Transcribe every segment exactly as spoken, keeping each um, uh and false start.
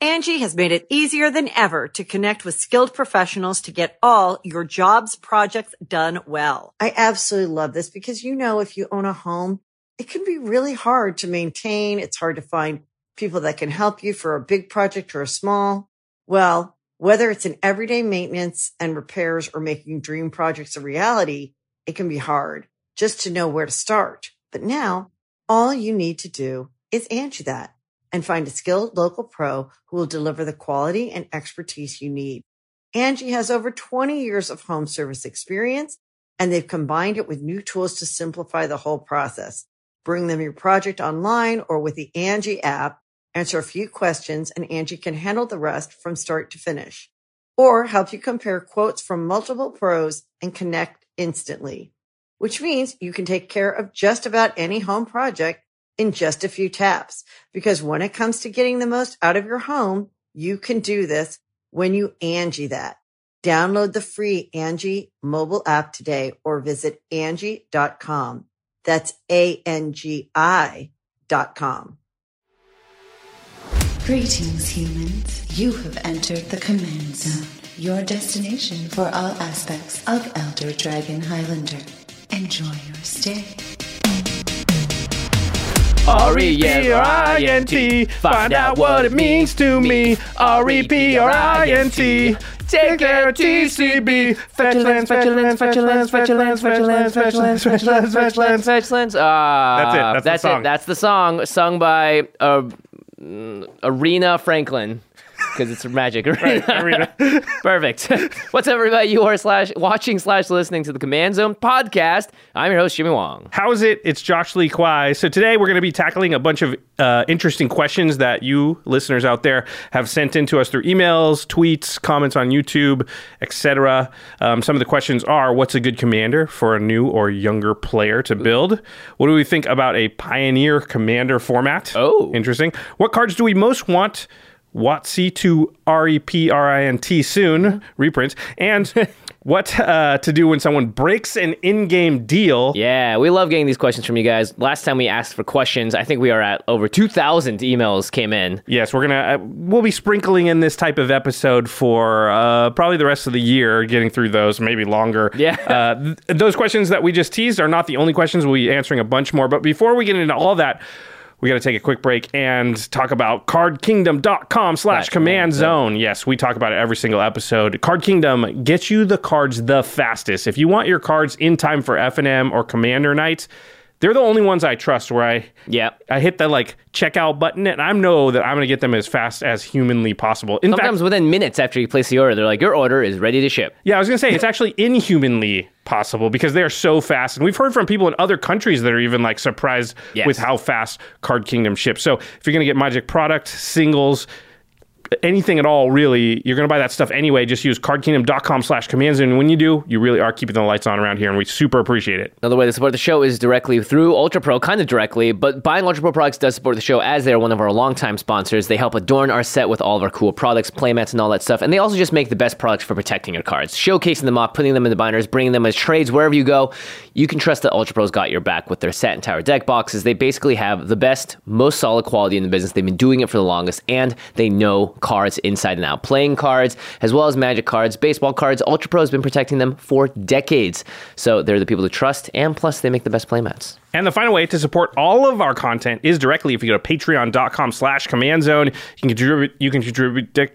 Angie has made it easier than ever to connect with skilled professionals to get all your jobs projects done well. I absolutely love this because, you know, if you own a home, it can be really hard to maintain. It's hard to find people that can help you for a big project or a small. Well, whether it's in everyday maintenance and repairs or making dream projects a reality, it can be hard just to know where to start. But now all you need to do is Angie that and find a skilled local pro who will deliver the quality and expertise you need. Angie has over twenty years of home service experience, and they've combined it with new tools to simplify the whole process. Bring them your project online or with the Angie app, answer a few questions, and Angie can handle the rest from start to finish. Or help you compare quotes from multiple pros and connect instantly, which means you can take care of just about any home project in just a few taps. Because when it comes to getting the most out of your home, you can do this when you Angie that. Download the free Angie mobile app today or visit Angie dot com. That's A N G I dot com. Greetings, humans. You have entered the Command Zone, your destination for all aspects of Elder Dragon Highlander. Enjoy your stay. R E P R I N T, find out what it means to me. R E P R I N T, take care of T C B. Fetch lands, fetch lands, fetch lands, fetch lands, fetch lands, fetch lands, fetch lands, fetch lands, fetch lands. That's it. That's, that's the song. it. That's the song sung by uh, Arena Franklin. Because it's magic. Right, Arena. Perfect. What's up, everybody? You are slash watching slash listening to the Command Zone podcast. I'm your host, Jimmy Wong. How's it? It's Josh Lee Kwai. So today we're going to be tackling a bunch of uh, interesting questions that you listeners out there have sent in to us through emails, tweets, comments on YouTube, et cetera. Um, some of the questions are: what's a good commander for a new or younger player to build? What do we think about a Pioneer commander format? Oh, interesting. What cards do we most want WotC to R E P R I N T soon, reprint, and what uh, to do when someone breaks an in-game deal. Yeah, we love getting these questions from you guys. Last time we asked for questions, I think we are at over two thousand emails came in. Yes, we're going to, uh, we'll be sprinkling in this type of episode for uh, probably the rest of the year, getting through those, maybe longer. Yeah. uh, th- those questions that we just teased are not the only questions. We'll be answering a bunch more, but before we get into all that, we got to take a quick break and talk about cardkingdom.com slash command zone. Yes, we talk about it every single episode. Card Kingdom gets you the cards the fastest. If you want your cards in time for F N M or Commander Nights, they're the only ones I trust where I yeah. I hit the like checkout button and I know that I'm going to get them as fast as humanly possible. In Sometimes fact, within minutes after you place the order, they're like, your order is ready to ship. Yeah, I was going to say, it's actually inhumanly possible because they are so fast. And we've heard from people in other countries that are even like surprised yes. with how fast Card Kingdom ships. So if you're going to get Magic product, singles, anything at all, really, you're going to buy that stuff anyway. Just use cardkingdom.com slash commands. And when you do, you really are keeping the lights on around here, and we super appreciate it. Another way to support the show is directly through Ultra Pro, kind of directly, but buying Ultra Pro products does support the show as they're one of our longtime sponsors. They help adorn our set with all of our cool products, playmats, and all that stuff. And they also just make the best products for protecting your cards, showcasing them off, putting them in the binders, bringing them as trades wherever you go. You can trust that Ultra Pro's got your back with their set and tower deck boxes. They basically have the best, most solid quality in the business. They've been doing it for the longest, and they know cards inside and out. Playing cards, as well as Magic cards, baseball cards, Ultra Pro has been protecting them for decades. So they're the people to trust, and plus they make the best playmats. And the final way to support all of our content is directly if you go to patreon.com slash command zone. You can contribute, you can contribute, you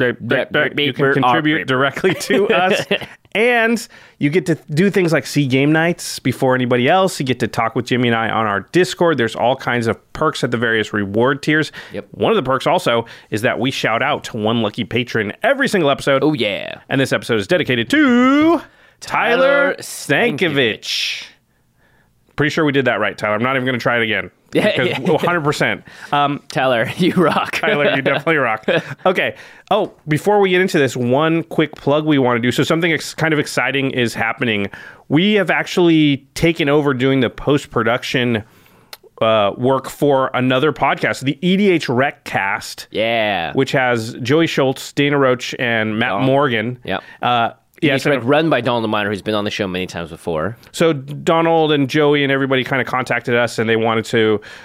can contribute directly to us. And you get to do things like see game nights before anybody else. You get to talk with Jimmy and I on our Discord. There's all kinds of perks at the various reward tiers. Yep. One of the perks also is that we shout out to one lucky patron every single episode. Oh, yeah. And this episode is dedicated to Tyler Tyler Stankiewicz. Pretty sure we did that right, Tyler. I'm not even going to try it again. Yeah, because yeah. one hundred percent. Um, Tyler, you rock. Tyler, you definitely rock. Okay. Oh, before we get into this, one quick plug we want to do. So something ex- kind of exciting is happening. We have actually taken over doing the post-production uh, work for another podcast, the E D H Recast. Yeah. Which has Joey Schultz, Dana Roach, and Matt oh. Morgan. Yep. Uh, Yeah, it's so, run by Donald Miner, who's been on the show many times before. So Donald and Joey and everybody kind of contacted us, and they wanted to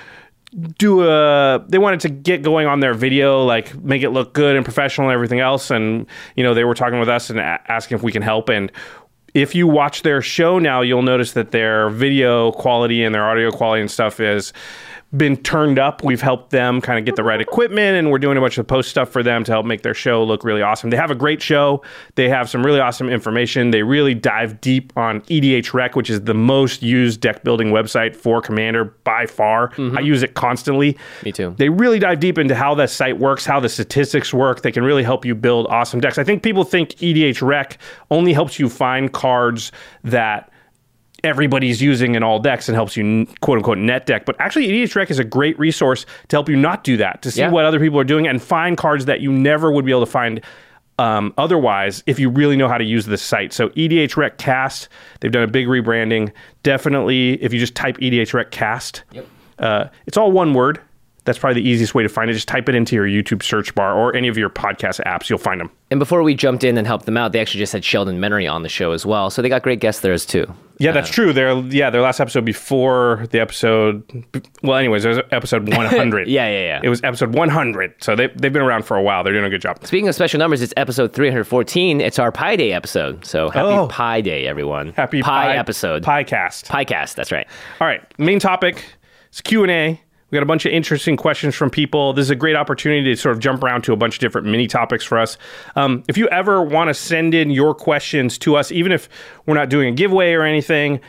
do a they wanted to get going on their video, like make it look good and professional and everything else, and you know they were talking with us and a- asking if we can help. And if you watch their show now, you'll notice that their video quality and their audio quality and stuff is been turned up. We've helped them kind of get the right equipment, and we're doing a bunch of post stuff for them to help make their show look really awesome. They have a great show. They have some really awesome information. They really dive deep on E D H Rec, which is the most used deck building website for Commander by far. Mm-hmm. I use it constantly. Me too. They really dive deep into how that site works, how the statistics work. They can really help you build awesome decks. I think people think E D H Rec only helps you find cards that everybody's using in all decks and helps you quote unquote net deck. But actually E D H Rec is a great resource to help you not do that, to see yeah. what other people are doing and find cards that you never would be able to find um, otherwise if you really know how to use this site. So E D H Rec Cast, they've done a big rebranding. Definitely, if you just type E D H Rec Cast, yep. uh, it's all one word. That's probably the easiest way to find it. Just type it into your YouTube search bar or any of your podcast apps. You'll find them. And before we jumped in and helped them out, they actually just had Sheldon Menery on the show as well. So they got great guests there as too. Yeah, that's uh, true. Their yeah, their last episode before the episode. Well, anyways, it was episode one hundred. yeah, yeah, yeah. It was episode one hundred. So they they've been around for a while. They're doing a good job. Speaking of special numbers, it's episode three hundred fourteen. It's our Pi Day episode. So happy oh. Pi Day, everyone. Happy Pi, Pi episode. Piecast. Piecast. That's right. All right. Main topic. It's Q and A. We got a bunch of interesting questions from people. This is a great opportunity to sort of jump around to a bunch of different mini topics for us. Um, if you ever want to send in your questions to us, even if we're not doing a giveaway or anything,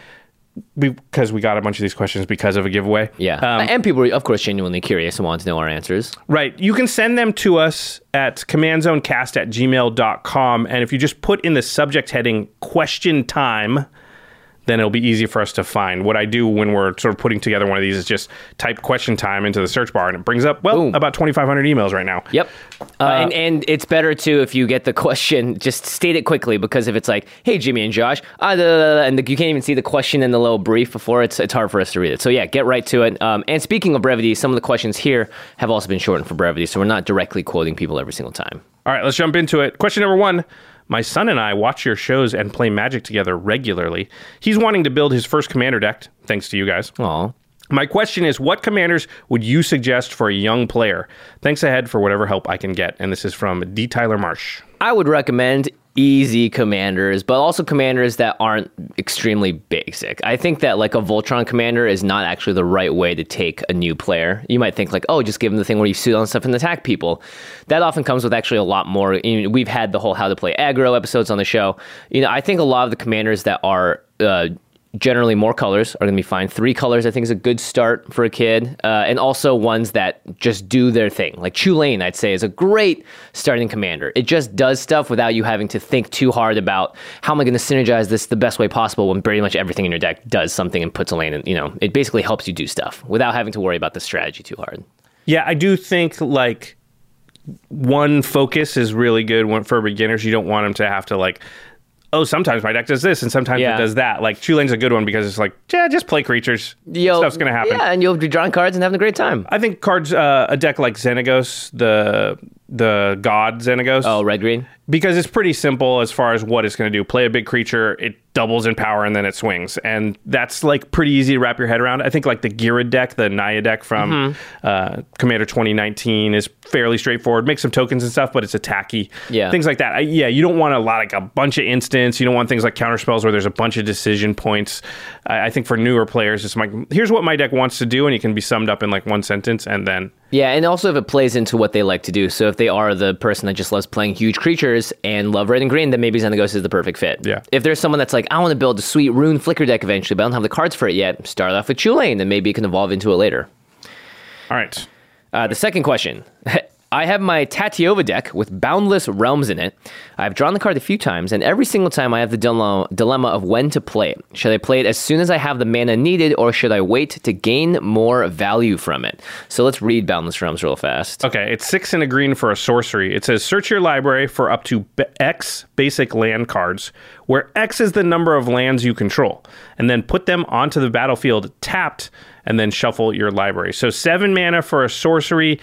because we got a bunch of these questions because of a giveaway. Yeah. Um, and people were, of course, genuinely curious and wanted to know our answers. Right. You can send them to us at commandzonecast at gmail dot com. And if you just put in the subject heading question time, then it'll be easy for us to find. What I do when we're sort of putting together one of these is just type question time into the search bar, and it brings up, well, Boom. about twenty-five hundred emails right now. Yep. Uh, uh, and, and it's better, too, if you get the question, just state it quickly, because if it's like, hey, Jimmy and Josh, uh, and the, you can't even see the question in the little brief before, it's it's hard for us to read it. So, yeah, get right to it. Um, and speaking of brevity, some of the questions here have also been shortened for brevity, so we're not directly quoting people every single time. All right, let's jump into it. Question number one. My son and I watch your shows and play Magic together regularly. He's wanting to build his first Commander deck, thanks to you guys. Aw. My question is, what commanders would you suggest for a young player? Thanks ahead for whatever help I can get. And this is from D. Tyler Marsh. I would recommend easy commanders, but also commanders that aren't extremely basic. I think that like a Voltron commander is not actually the right way to take a new player. You might think like, oh, just give them the thing where you suit on stuff and attack people. That often comes with actually a lot more. You know, we've had the whole how to play aggro episodes on the show. You know, I think a lot of the commanders that are uh, generally more colors are going to be fine. Three colors, I think, is a good start for a kid. Uh, and also ones that just do their thing. Like Chulane, I'd say, is a great starting commander. It just does stuff without you having to think too hard about how am I going to synergize this the best way possible when pretty much everything in your deck does something and puts a lane in. You know, it basically helps you do stuff without having to worry about the strategy too hard. Yeah, I do think, like, one focus is really good for beginners. You don't want them to have to, like, oh, sometimes my deck does this and sometimes yeah. it does that. Like, Chulane's a good one because it's like, yeah, just play creatures. You'll, Stuff's going to happen. Yeah, and you'll be drawing cards and having a great time. I think cards, uh, a deck like Xenagos, the the God Xenagos. Oh, red-green? Because it's pretty simple as far as what it's going to do. Play a big creature, it doubles in power, and then it swings. And that's, like, pretty easy to wrap your head around. I think, like, the Girard deck, the Naya deck from mm-hmm. uh, Commander twenty nineteen is fairly straightforward. Makes some tokens and stuff, but it's attacky. Yeah. Things like that. I, yeah, you don't want a lot, like, a bunch of instants. You don't want things like counterspells where there's a bunch of decision points. I, I think for newer players, it's like, here's what my deck wants to do, and it can be summed up in, like, one sentence, and then... Yeah, and also if it plays into what they like to do. So if they are the person that just loves playing huge creatures and love red and green, then maybe Xenagos is the perfect fit. Yeah. If there's someone that's like, I want to build a sweet Rune Flicker deck eventually, but I don't have the cards for it yet, start off with Chulane, and maybe it can evolve into it later. All right. Uh, the second question. I have my Tatyova deck with Boundless Realms in it. I've drawn the card a few times, and every single time I have the dile- dilemma of when to play it. Should I play it as soon as I have the mana needed, or should I wait to gain more value from it? So let's read Boundless Realms real fast. Okay, it's six and a green for a sorcery. It says, search your library for up to X basic land cards, where X is the number of lands you control, and then put them onto the battlefield tapped, and then shuffle your library. So seven mana for a sorcery,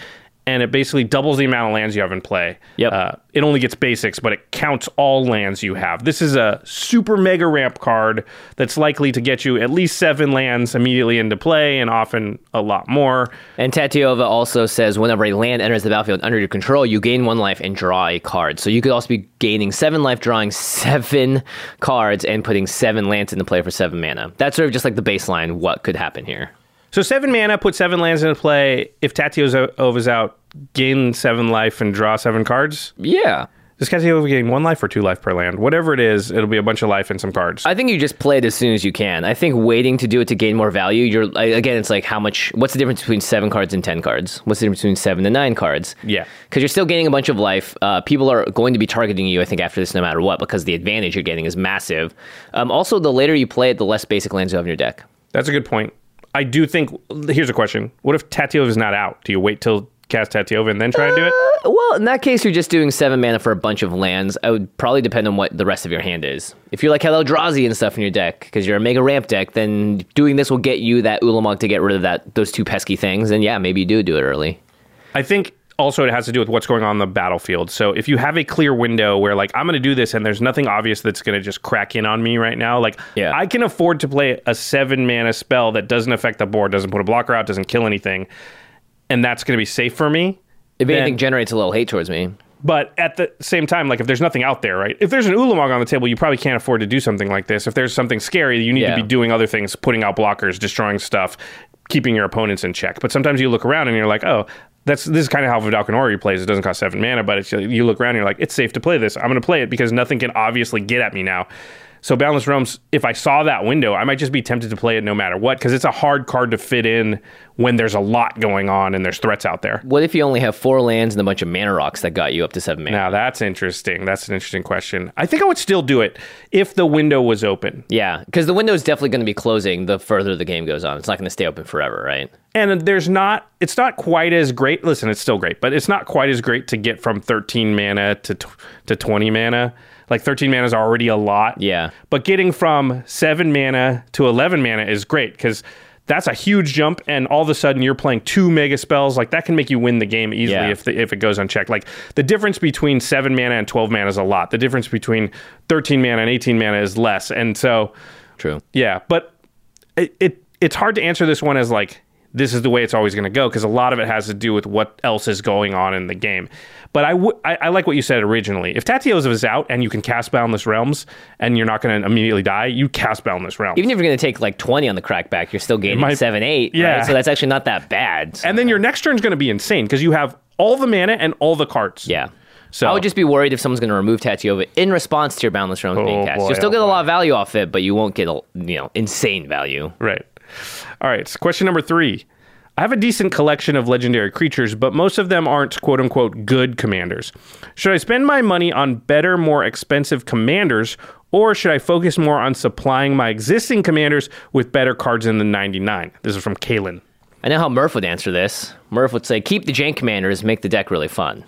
and it basically doubles the amount of lands you have in play. Yep. Uh, it only gets basics, but it counts all lands you have. This is a super mega ramp card that's likely to get you at least seven lands immediately into play, and often a lot more. And Tatyova also says whenever a land enters the battlefield under your control, you gain one life and draw a card. So you could also be gaining seven life, drawing seven cards, and putting seven lands into play for seven mana. That's sort of just like the baseline, what could happen here. So seven mana, put seven lands into play. If Tatyova's out, gain seven life and draw seven cards. Yeah. Does Tatyova gain one life or two life per land? Whatever it is, it'll be a bunch of life and some cards. I think you just play it as soon as you can. I think waiting to do it to gain more value, you're again, it's like how much, what's the difference between seven cards and ten cards? What's the difference between seven and nine cards? Yeah. Because you're still gaining a bunch of life. Uh, people are going to be targeting you, I think, after this no matter what, because the advantage you're getting is massive. Um, also, the later you play it, the less basic lands you have in your deck. That's a good point. I do think, here's a question. What if Tatyova is not out? Do you wait till cast Tatyova and then try uh, and do it? Well, in that case, you're just doing seven mana for a bunch of lands. I would probably depend on what the rest of your hand is. If you're like Eldrazi and stuff in your deck, because you're a mega ramp deck, then doing this will get you that Ulamog to get rid of that those two pesky things. And yeah, maybe you do do it early. I think also it has to do with what's going on in the battlefield. So if you have a clear window where like, I'm going to do this and there's nothing obvious that's going to just crack in on me right now. Like yeah. I can afford to play a seven mana spell that doesn't affect the board, doesn't put a blocker out, doesn't kill anything. And that's going to be safe for me. If then, anything generates a little hate towards me. But at the same time, like if there's nothing out there, right? If there's an Ulamog on the table, you probably can't afford to do something like this. If there's something scary, you need yeah. to be doing other things, putting out blockers, destroying stuff, keeping your opponents in check. But sometimes you look around and you're like, oh, that's this is kind of how Vedalken Orrery plays. It doesn't cost seven mana, but it's, you look around and you're like, it's safe to play this. I'm going to play it because nothing can obviously get at me now. So Boundless Realms, if I saw that window, I might just be tempted to play it no matter what, because it's a hard card to fit in when there's a lot going on and there's threats out there. What if you only have four lands and a bunch of mana rocks that got you up to seven mana? Now, that's interesting. That's an interesting question. I think I would still do it if the window was open. Yeah, because the window is definitely going to be closing the further the game goes on. It's not going to stay open forever, right? And there's not, it's not quite as great. Listen, it's still great, but it's not quite as great to get from thirteen mana to to twenty mana. Like thirteen mana is already a lot. Yeah. But getting from seven mana to eleven mana is great because that's a huge jump. And all of a sudden you're playing two mega spells. Like that can make you win the game easily yeah. if the, if it goes unchecked. Like the difference between seven mana and twelve mana is a lot. The difference between thirteen mana and eighteen mana is less. And so. True. Yeah. But it, it it's hard to answer this one as like, this is the way it's always going to go, because a lot of it has to do with what else is going on in the game. But I, w- I, I like what you said originally. If Tatyova is out and you can cast Boundless Realms and you're not going to immediately die, you cast Boundless Realms. Even if you're going to take like twenty on the crackback, you're still gaining might, seven, eight. Yeah. Right? So that's actually not that bad. So. And then your next turn is going to be insane because you have all the mana and all the cards. Yeah. So I would just be worried if someone's going to remove Tatyova in response to your Boundless Realms oh, being cast. Boy, You'll still oh get a boy. lot of value off it, but you won't get a, you know insane value. Right. All right. So question number three. I have a decent collection of legendary creatures, but most of them aren't quote-unquote good commanders. Should I spend my money on better, more expensive commanders, or should I focus more on supplying my existing commanders with better cards in the ninety-nine? This is from Kalen. I know how Murph would answer this. Murph would say, keep the jank commanders, make the deck really fun.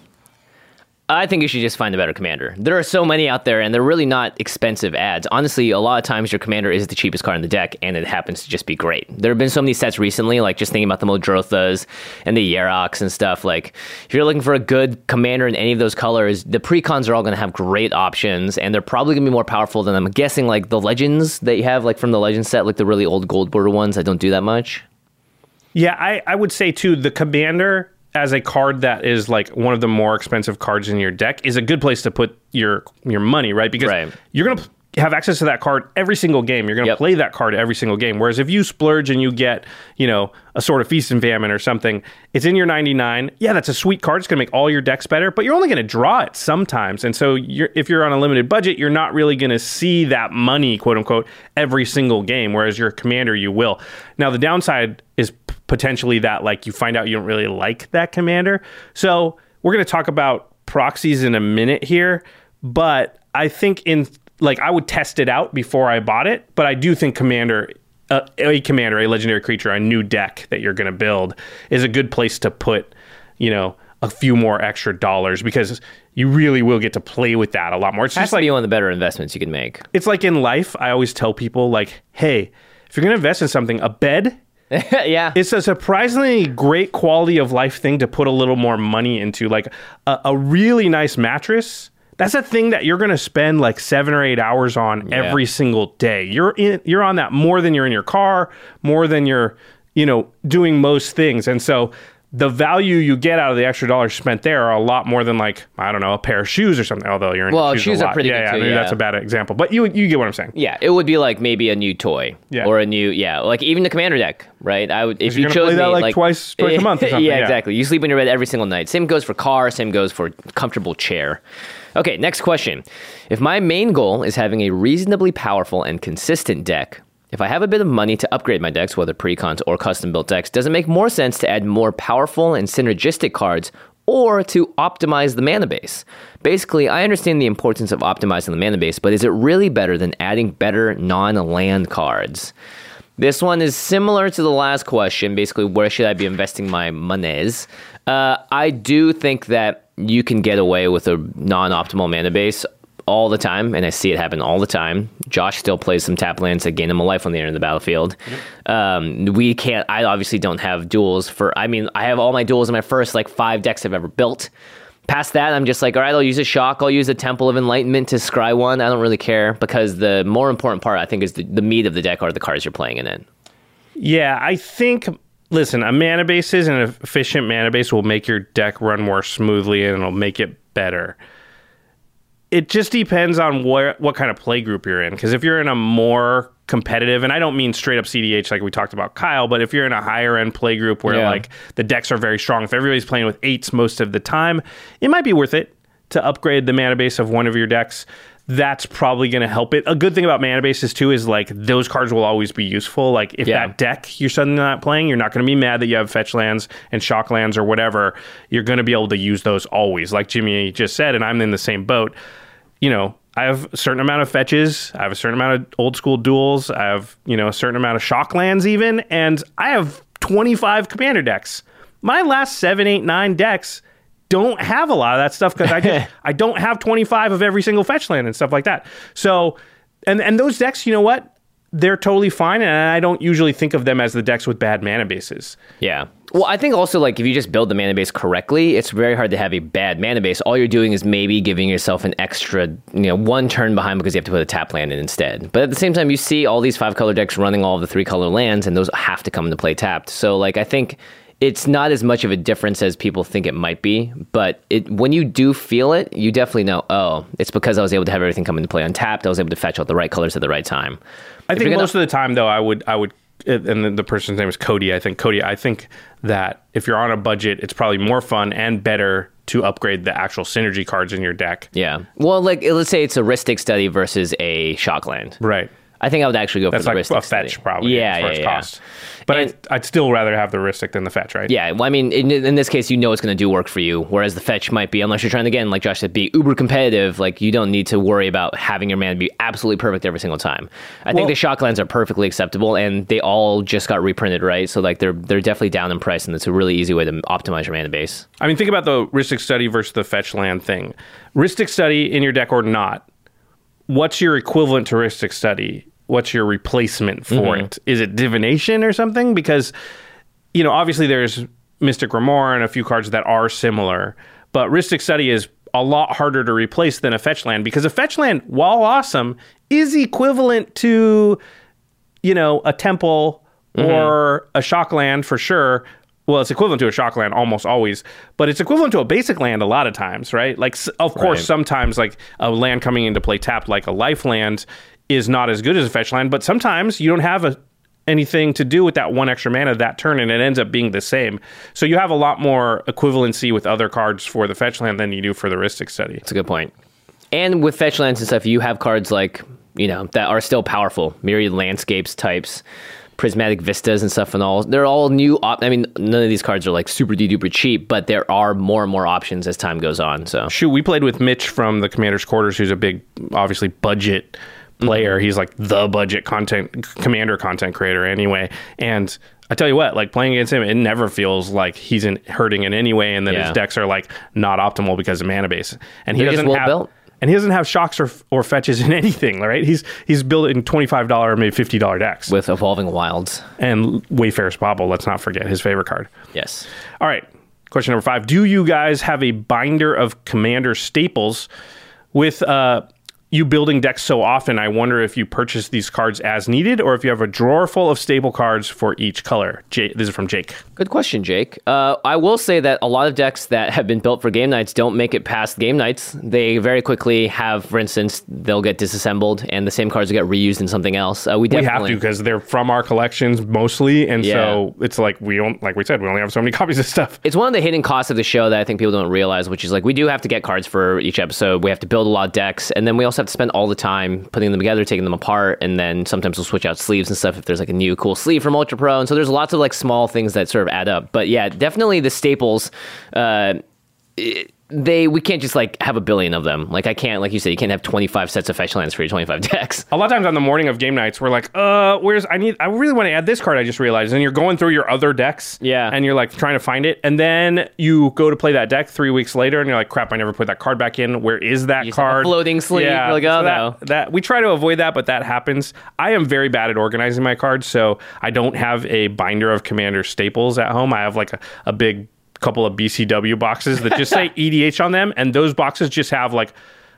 I think you should just find a better commander. There are so many out there, and they're really not expensive ads. Honestly, a lot of times your commander is the cheapest card in the deck, and it happens to just be great. There have been so many sets recently, like just thinking about the Modrothas and the Yeroks and stuff. Like, if you're looking for a good commander in any of those colors, the precons are all going to have great options, and they're probably going to be more powerful than, I'm guessing, like the Legends that you have, like from the Legends set, like the really old gold border ones that don't do that much. Yeah, I, I would say, too, the commander as a card that is like one of the more expensive cards in your deck is a good place to put your your money, right? Because right. you're going to have access to that card every single game. You're going to yep. play that card every single game. Whereas if you splurge and you get, you know, a sort of Feast and Famine or something, it's in your ninety-nine. Yeah, that's a sweet card. It's going to make all your decks better, but you're only going to draw it sometimes. And so you're, if you're on a limited budget, you're not really going to see that money, quote unquote, every single game. Whereas your commander, you will. Now, the downside is p- potentially that like you find out you don't really like that commander. So we're going to talk about proxies in a minute here, but I think in like I would test it out before I bought it, but I do think commander, uh, a commander, a legendary creature, a new deck that you're going to build is a good place to put, you know, a few more extra dollars because you really will get to play with that a lot more. It's Has just to like be one of the better investments you can make. It's like in life, I always tell people like, hey, if you're going to invest in something, a bed Yeah. It's a surprisingly great quality of life thing to put a little more money into. Like a, a really nice mattress, that's a thing that you're going to spend like seven or eight hours on Yeah. every single day. You're in, you're on that more than you're in your car, more than you're, you know, doing most things. And so the value you get out of the extra dollars spent there are a lot more than like, I don't know, a pair of shoes or something. Although you're in Well, shoes, shoes a are lot. pretty yeah, good yeah, too, maybe yeah. that's a bad example, but you you get what I'm saying. Yeah, it would be like maybe a new toy Yeah. or a new, yeah, like even the Commander deck, right? I would if you're you gonna chose play that, me, like, twice- twice a month or something, yeah, yeah. exactly. You sleep in your bed every single night. Same goes for car. Same goes for comfortable chair. Okay, next question. If my main goal is having a reasonably powerful and consistent deck, if I have a bit of money to upgrade my decks, whether pre-cons or custom-built decks, does it make more sense to add more powerful and synergistic cards or to optimize the mana base? Basically, I understand the importance of optimizing the mana base, but is it really better than adding better non-land cards? This one is similar to the last question, basically, where should I be investing my monies? Uh, I do think that you can get away with a non-optimal mana base all the time, and I see it happen all the time. Josh still plays some tap lands that gain him a life when they enter the battlefield. Mm-hmm. Um, we can't, I obviously don't have duels for, I mean, I have all my duels in my first like five decks I've ever built. Past that, I'm just like, all right, I'll use a shock, I'll use a Temple of Enlightenment to scry one. I don't really care, because the more important part, I think, is the, the meat of the deck are the cards you're playing in it. Yeah, I think, listen, a mana base is an efficient mana base will make your deck run more smoothly and it'll make it better. It just depends on where, what kind of play group you're in. Because if you're in a more competitive, and I don't mean straight up C D H like we talked about Kyle, but if you're in a higher end play group where Yeah. like the decks are very strong, if everybody's playing with eights most of the time, it might be worth it to upgrade the mana base of one of your decks. That's probably going to help it. A good thing about mana bases too is like those cards will always be useful. Like if Yeah. that deck you're suddenly not playing, you're not going to be mad that you have fetch lands and shock lands or whatever. You're going to be able to use those always. Like Jimmy just said, and I'm in the same boat. You know, I have a certain amount of fetches. I have a certain amount of old school duels. I have, you know, a certain amount of shock lands even. And I have twenty-five commander decks. My last seven, eight, nine decks don't have a lot of that stuff because I just, I don't have twenty-five of every single fetch land and stuff like that. So, and, and those decks, you know what? They're totally fine. And I don't usually think of them as the decks with bad mana bases. Yeah. Well, I think also, like, if you just build the mana base correctly, it's very hard to have a bad mana base. All you're doing is maybe giving yourself an extra, you know, one turn behind because you have to put a tap land in instead. But at the same time, you see all these five-color decks running all of the three-color lands, and those have to come into play tapped. So, like, I think it's not as much of a difference as people think it might be. But it then you do feel it, you definitely know, oh, it's because I was able to have everything come into play untapped. I was able to fetch out the right colors at the right time. I If think you're gonna- most of the time, though, I would, I would, and the, the person's name is Cody. I think Cody. I think that if you're on a budget, it's probably more fun and better to upgrade the actual synergy cards in your deck. Yeah. Well, like, let's say it's a Rhystic Study versus a shock land. Right. I think I would actually go That's for the like Rhystic a fetch, Study. probably. Yeah, as far yeah, as yeah. cost. But And- I'd, I'd still rather have the Rhystic than the fetch, right? Yeah, well, I mean, in, in this case, you know it's going to do work for you, whereas the fetch might be, unless you're trying to, again, like Josh said, be uber competitive, like, you don't need to worry about having your mana be absolutely perfect every single time. I Well- think the shock lands are perfectly acceptable, and they all just got reprinted, right? So, like, they're they're definitely down in price, and it's a really easy way to optimize your mana base. I mean, think about the Rhystic Study versus the fetch land thing. Rhystic Study in your deck or not, what's your equivalent to Rhystic Study? What's your replacement for Mm-hmm. it? Is it Divination or something? Because, you know, obviously there's Mystic Grimoire and a few cards that are similar, but Rhystic Study is a lot harder to replace than a fetch land because a fetch land, while awesome, is equivalent to, you know, a temple Mm-hmm. or a shock land for sure. Well, it's equivalent to a shock land almost always, but it's equivalent to a basic land a lot of times, right? Like, s- of course, Right. sometimes like a land coming into play tapped like a life land is not as good as a fetch land, but sometimes you don't have a, anything to do with that one extra mana that turn, and it ends up being the same. So you have a lot more equivalency with other cards for the fetch land than you do for the Rhystic Study. That's a good point. And with fetch lands and stuff, you have cards like, you know, that are still powerful. Myriad Landscapes types, Prismatic Vistas and stuff and all. They're all new. Op- I mean, none of these cards are like super duper cheap, but there are more and more options as time goes on. So Shoot, we played with Mitch from the Commander's Quarters, who's a big, obviously, budget player. He's like the budget content, commander content creator anyway. And I tell you what, like playing against him, it never feels like he's in, hurting in any way, and that Yeah. his decks are like not optimal because of mana base. And he They're just doesn't well have... built. and he doesn't have shocks or or fetches in anything, right? He's he's building twenty-five dollars, maybe fifty dollars decks. With Evolving Wilds. And Wayfarer's Bauble, let's not forget, his favorite card. Yes. All right, question number five. Do you guys have a binder of Commander staples? With uh, you building decks so often, I wonder if you purchase these cards as needed or if you have a drawer full of staple cards for each color. Jake, this is from Jake. Good question, Jake. Uh, I will say that a lot of decks that have been built for game nights don't make it past game nights. They very quickly have, for instance, they'll get disassembled and the same cards will get reused in something else. Uh, we, we definitely have to because they're from our collections mostly, and yeah. so it's like we don't, like we said, we only have so many copies of stuff. It's one of the hidden costs of the show that I think people don't realize, which is like we do have to get cards for each episode. We have to build a lot of decks, and then we also have to spend all the time putting them together, taking them apart, and then sometimes we'll switch out sleeves and stuff if there's like a new cool sleeve from Ultra Pro. And so there's lots of like small things that sort of add up. But yeah, definitely the staples, uh, it, they we can't just like have a billion of them. Like I can't, like you said, you can't have twenty-five sets of fetch lands for your twenty-five decks. A lot of times on the morning of game nights, we're like, uh, where's, I need, I really want to add this card, I just realized. And you're going through your other decks. Yeah. And you're like trying to find it. And then you go to play that deck three weeks later and you're like, crap, I never put that card back in. Where is that You just have a card? floating sleeve. Yeah. You're like, oh, so that, no. that, we try to avoid that, but that happens. I am very bad at organizing my cards. So I don't have a binder of Commander staples at home. I have like a, a big couple of B C W boxes that just say E D H on them, and those boxes just have like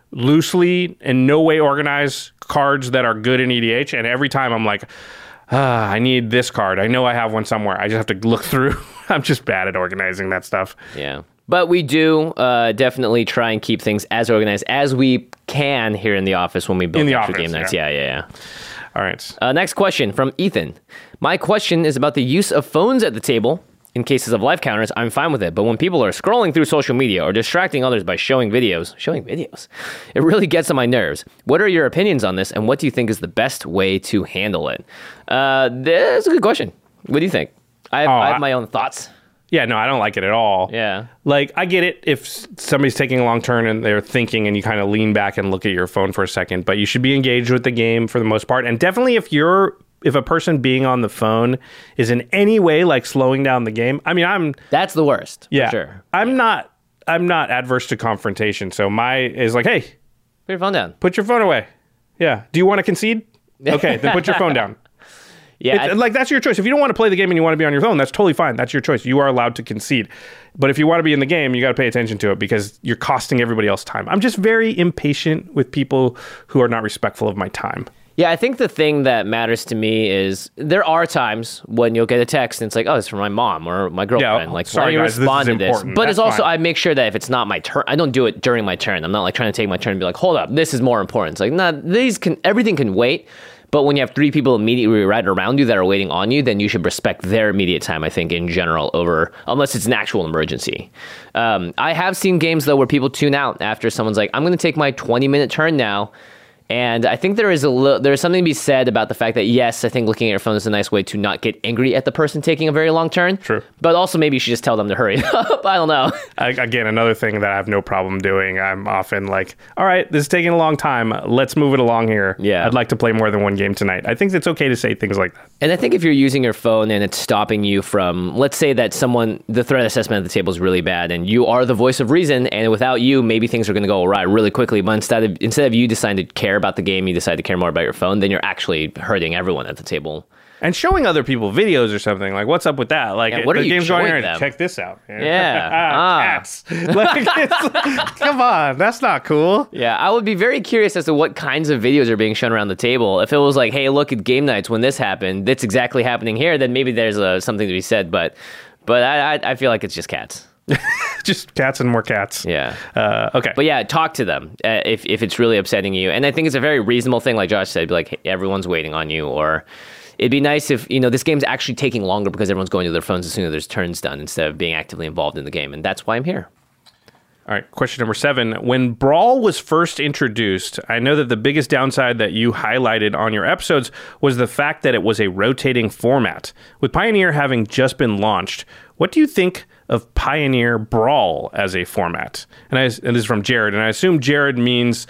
loosely and no way organized cards that are good in E D H, and every time I'm like, ah, I need this card. I know I have one somewhere. I just have to look through. I'm just bad at organizing that stuff. Yeah. But we do uh, definitely try and keep things as organized as we can here in the office when we build In the extra office, game nights. yeah. Yeah, yeah, yeah. All right. Uh, next question from Ethan. My question is about the use of phones at the table. In cases of life counters, I'm fine with it. But when people are scrolling through social media or distracting others by showing videos, showing videos, it really gets on my nerves. What are your opinions on this, and what do you think is the best way to handle it? Uh, that's a good question. What do you think? I have, Oh, I have I- my own thoughts. Yeah, no, I don't like it at all. Yeah. Like, I get it if s- somebody's taking a long turn and they're thinking and you kind of lean back and look at your phone for a second, but you should be engaged with the game for the most part. And definitely if you're, if a person being on the phone is in any way like slowing down the game, I mean, I'm, That's the worst. yeah, For sure. I'm not, I'm not adverse to confrontation. So my is like, hey, Put your phone down. put your phone away. Yeah. Do you want to concede? Okay, then put your phone down. Yeah. It's, I- like, that's your choice. If you don't want to play the game and you want to be on your phone, that's totally fine. That's your choice. You are allowed to concede. But if you want to be in the game, you got to pay attention to it because you're costing everybody else time. I'm just very impatient with people who are not respectful of my time. Yeah, I think the thing that matters to me is there are times when you'll get a text and it's like, oh, it's from my mom or my girlfriend. Yeah, like, sorry, why don't you guys, this respond is to this? important. But That's it's also, fine. I make sure that if it's not my turn, I don't do it during my turn. I'm not like trying to take my turn and be like, hold up, this is more important. It's like, nah, these can, everything can wait. But when you have three people immediately right around you that are waiting on you, then you should respect their immediate time, I think, in general, over, unless it's an actual emergency. Um, I have seen games, though, where people tune out after someone's like, I'm going to take my twenty minute turn now. And I think there is a li- there is something to be said about the fact that, yes, I think looking at your phone is a nice way to not get angry at the person taking a very long turn. True. But also maybe you should just tell them to hurry up. I don't know. I, again, another thing that I have no problem doing. I'm often like, all right, this is taking a long time. Let's move it along here. Yeah. I'd like to play more than one game tonight. I think it's okay to say things like that. And I think if you're using your phone and it's stopping you from, let's say that someone, the threat assessment at the table is really bad and you are the voice of reason, and without you, maybe things are going to go awry really quickly. But instead of, instead of you deciding to care about the game, you decide to care more about your phone, then you're actually hurting everyone at the table. And showing other people videos or something, like, what's up with that? Like, Yeah, what the are you game's going showing here, them? check this out. Yeah. ah, Ah. cats. Like, it's, come on, that's not cool. Yeah, I would be very curious as to what kinds of videos are being shown around the table. If it was like, hey, look at game nights when this happened, that's exactly happening here, then maybe there's uh, something to be said. But but I, I I feel like it's just cats. Just cats and more cats. Yeah. Uh, okay. But yeah, talk to them uh, if if it's really upsetting you. And I think it's a very reasonable thing, like Josh said, be like, hey, everyone's waiting on you. Or it'd be nice if, you know, this game's actually taking longer because everyone's going to their phones as soon as there's turns done instead of being actively involved in the game. And that's why I'm here. All right, question number seven. When Brawl was first introduced, I know that the biggest downside that you highlighted on your episodes was the fact that it was a rotating format. With Pioneer having just been launched, what do you think of Pioneer Brawl as a format? And, I, and this is from Jared, and I assume Jared means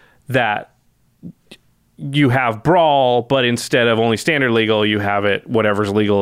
that you have Brawl, but instead of only standard legal, you have it whatever's legal in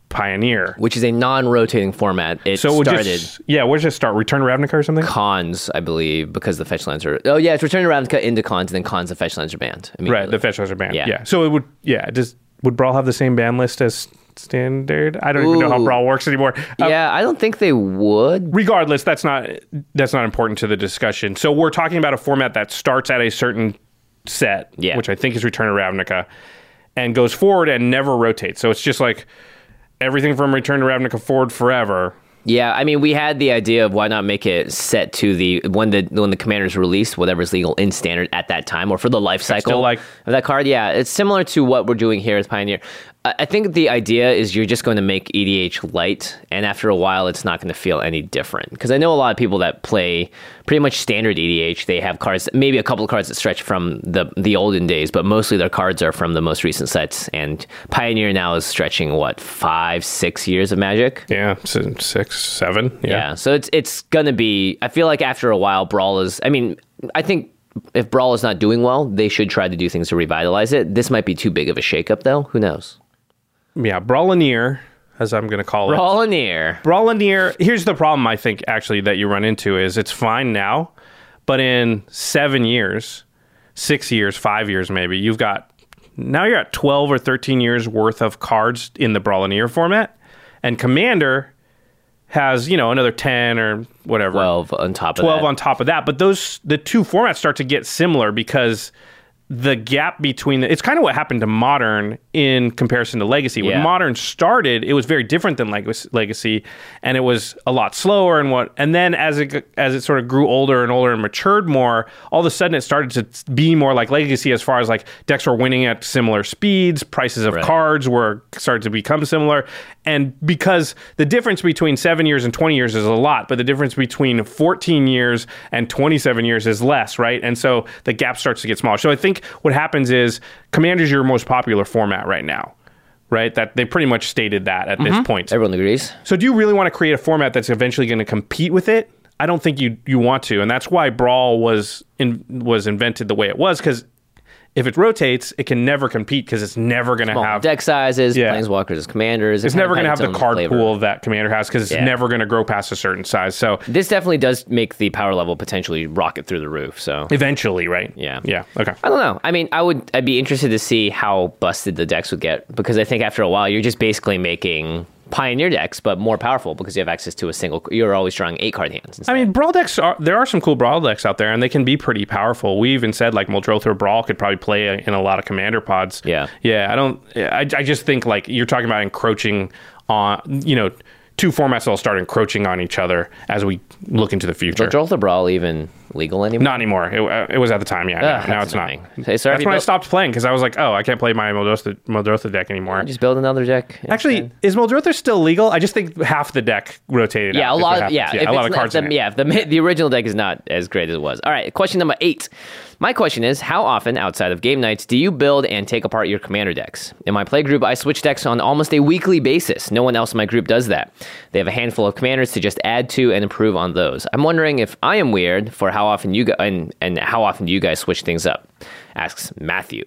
Pioneer, which is a non-rotating format. It so it would started just, yeah, where's it start? Return to Ravnica or something? Cons, I believe, because the fetch lands are. Oh yeah, it's Return to Ravnica into Cons, and then Cons the fetch lands are banned. Right, the fetch lands are banned. Yeah. yeah. So it would, yeah. Does would Brawl have the same ban list as Standard? I don't Ooh. even know how Brawl works anymore. Um, yeah, I don't think they would. Regardless, that's not that's not important to the discussion. So we're talking about a format that starts at a certain set, yeah. which I think is Return to Ravnica, and goes forward and never rotates. So it's just like everything from Return to Ravnica forward forever. Yeah, I mean, we had the idea of why not make it set to the when the when the commander's released, whatever's legal in Standard at that time, or for the life cycle like, of that card. Yeah, it's similar to what we're doing here with Pioneer. I think the idea is you're just going to make E D H light, and after a while, it's not going to feel any different. Because I know a lot of people that play pretty much standard E D H. They have cards, maybe a couple of cards that stretch from the the olden days, but mostly their cards are from the most recent sets. And Pioneer now is stretching what five, six years of Magic. Yeah, six, seven. Yeah. yeah so it's it's going to be. I feel like after a while, Brawl is. I mean, I think. If Brawl is not doing well, they should try to do things to revitalize it. This might be too big of a shakeup, though. Who knows? Yeah, Brawlinier, as I'm going to call it. Brawlinier. Brawlinier. Here's the problem, I think, actually, that you run into is it's fine now, but in seven years, six years, five years maybe, you've got, now you're at twelve or thirteen years worth of cards in the Brawlinier format, and Commander has, you know, another ten or whatever. twelve on top of twelve that. on top of that. But those, the two formats start to get similar because the gap between the, it's kind of what happened to Modern in comparison to Legacy. When Yeah. Modern started, it was very different than Leg- Legacy, and it was a lot slower and what. And then as it as it sort of grew older and older and matured more, all of a sudden it started to be more like Legacy as far as like decks were winning at similar speeds, prices of Right. cards were started to become similar, and because the difference between seven years and twenty years is a lot, but the difference between fourteen years and twenty-seven years is less, right? And so the gap starts to get smaller. So I think what happens is Commander's your most popular format right now, right? That they pretty much stated that at mm-hmm. this point. Everyone agrees. So do you really want to create a format that's eventually going to compete with it? I don't think you you want to, and that's why Brawl was in, was invented the way it was, because if it rotates, it can never compete because it's never going to have deck sizes, Yeah. planeswalkers as commanders. It's It never kind going of to have has the its own card flavor. pool that Commander has because it's Yeah. never going to grow past a certain size. So This definitely does make the power level potentially rocket through the roof. So eventually, right? Yeah. Yeah. Okay. I don't know. I mean, I would. I'd be interested to see how busted the decks would get, because I think after a while you're just basically making Pioneer decks, but more powerful because you have access to a single. You're always drawing eight card hands. Instead. I mean, Brawl decks are there are some cool Brawl decks out there, and they can be pretty powerful. We even said like Muldrotha Brawl could probably play in a lot of Commander pods. Yeah. Yeah. I don't. I, I just think like you're talking about encroaching on, you know, two formats that'll start encroaching on each other as we look into the future. Muldrotha Brawl even legal anymore? Not anymore. It, uh, it was at the time, yeah. Ugh, now, now that's it's not. annoying. Hey, sorry that's if you when I built- stopped playing because I was like, oh, I can't play my Muldrotha, Muldrotha deck anymore. Just build another deck. Actually, instead. is Muldrotha still legal? I just think half the deck rotated Yeah, out. a is what lot. Of, happens. yeah, yeah if a lot it's of cards. not- in the, it. yeah, if the the original deck is not as great as it was. All right, question number eight. My question is, how often outside of game nights do you build and take apart your commander decks? In my play group, I switch decks on almost a weekly basis. No one else in my group does that. They have a handful of commanders to just add to and improve on those. I'm wondering if I am weird for how often you go and and how often do you guys switch things up? Asks Matthew.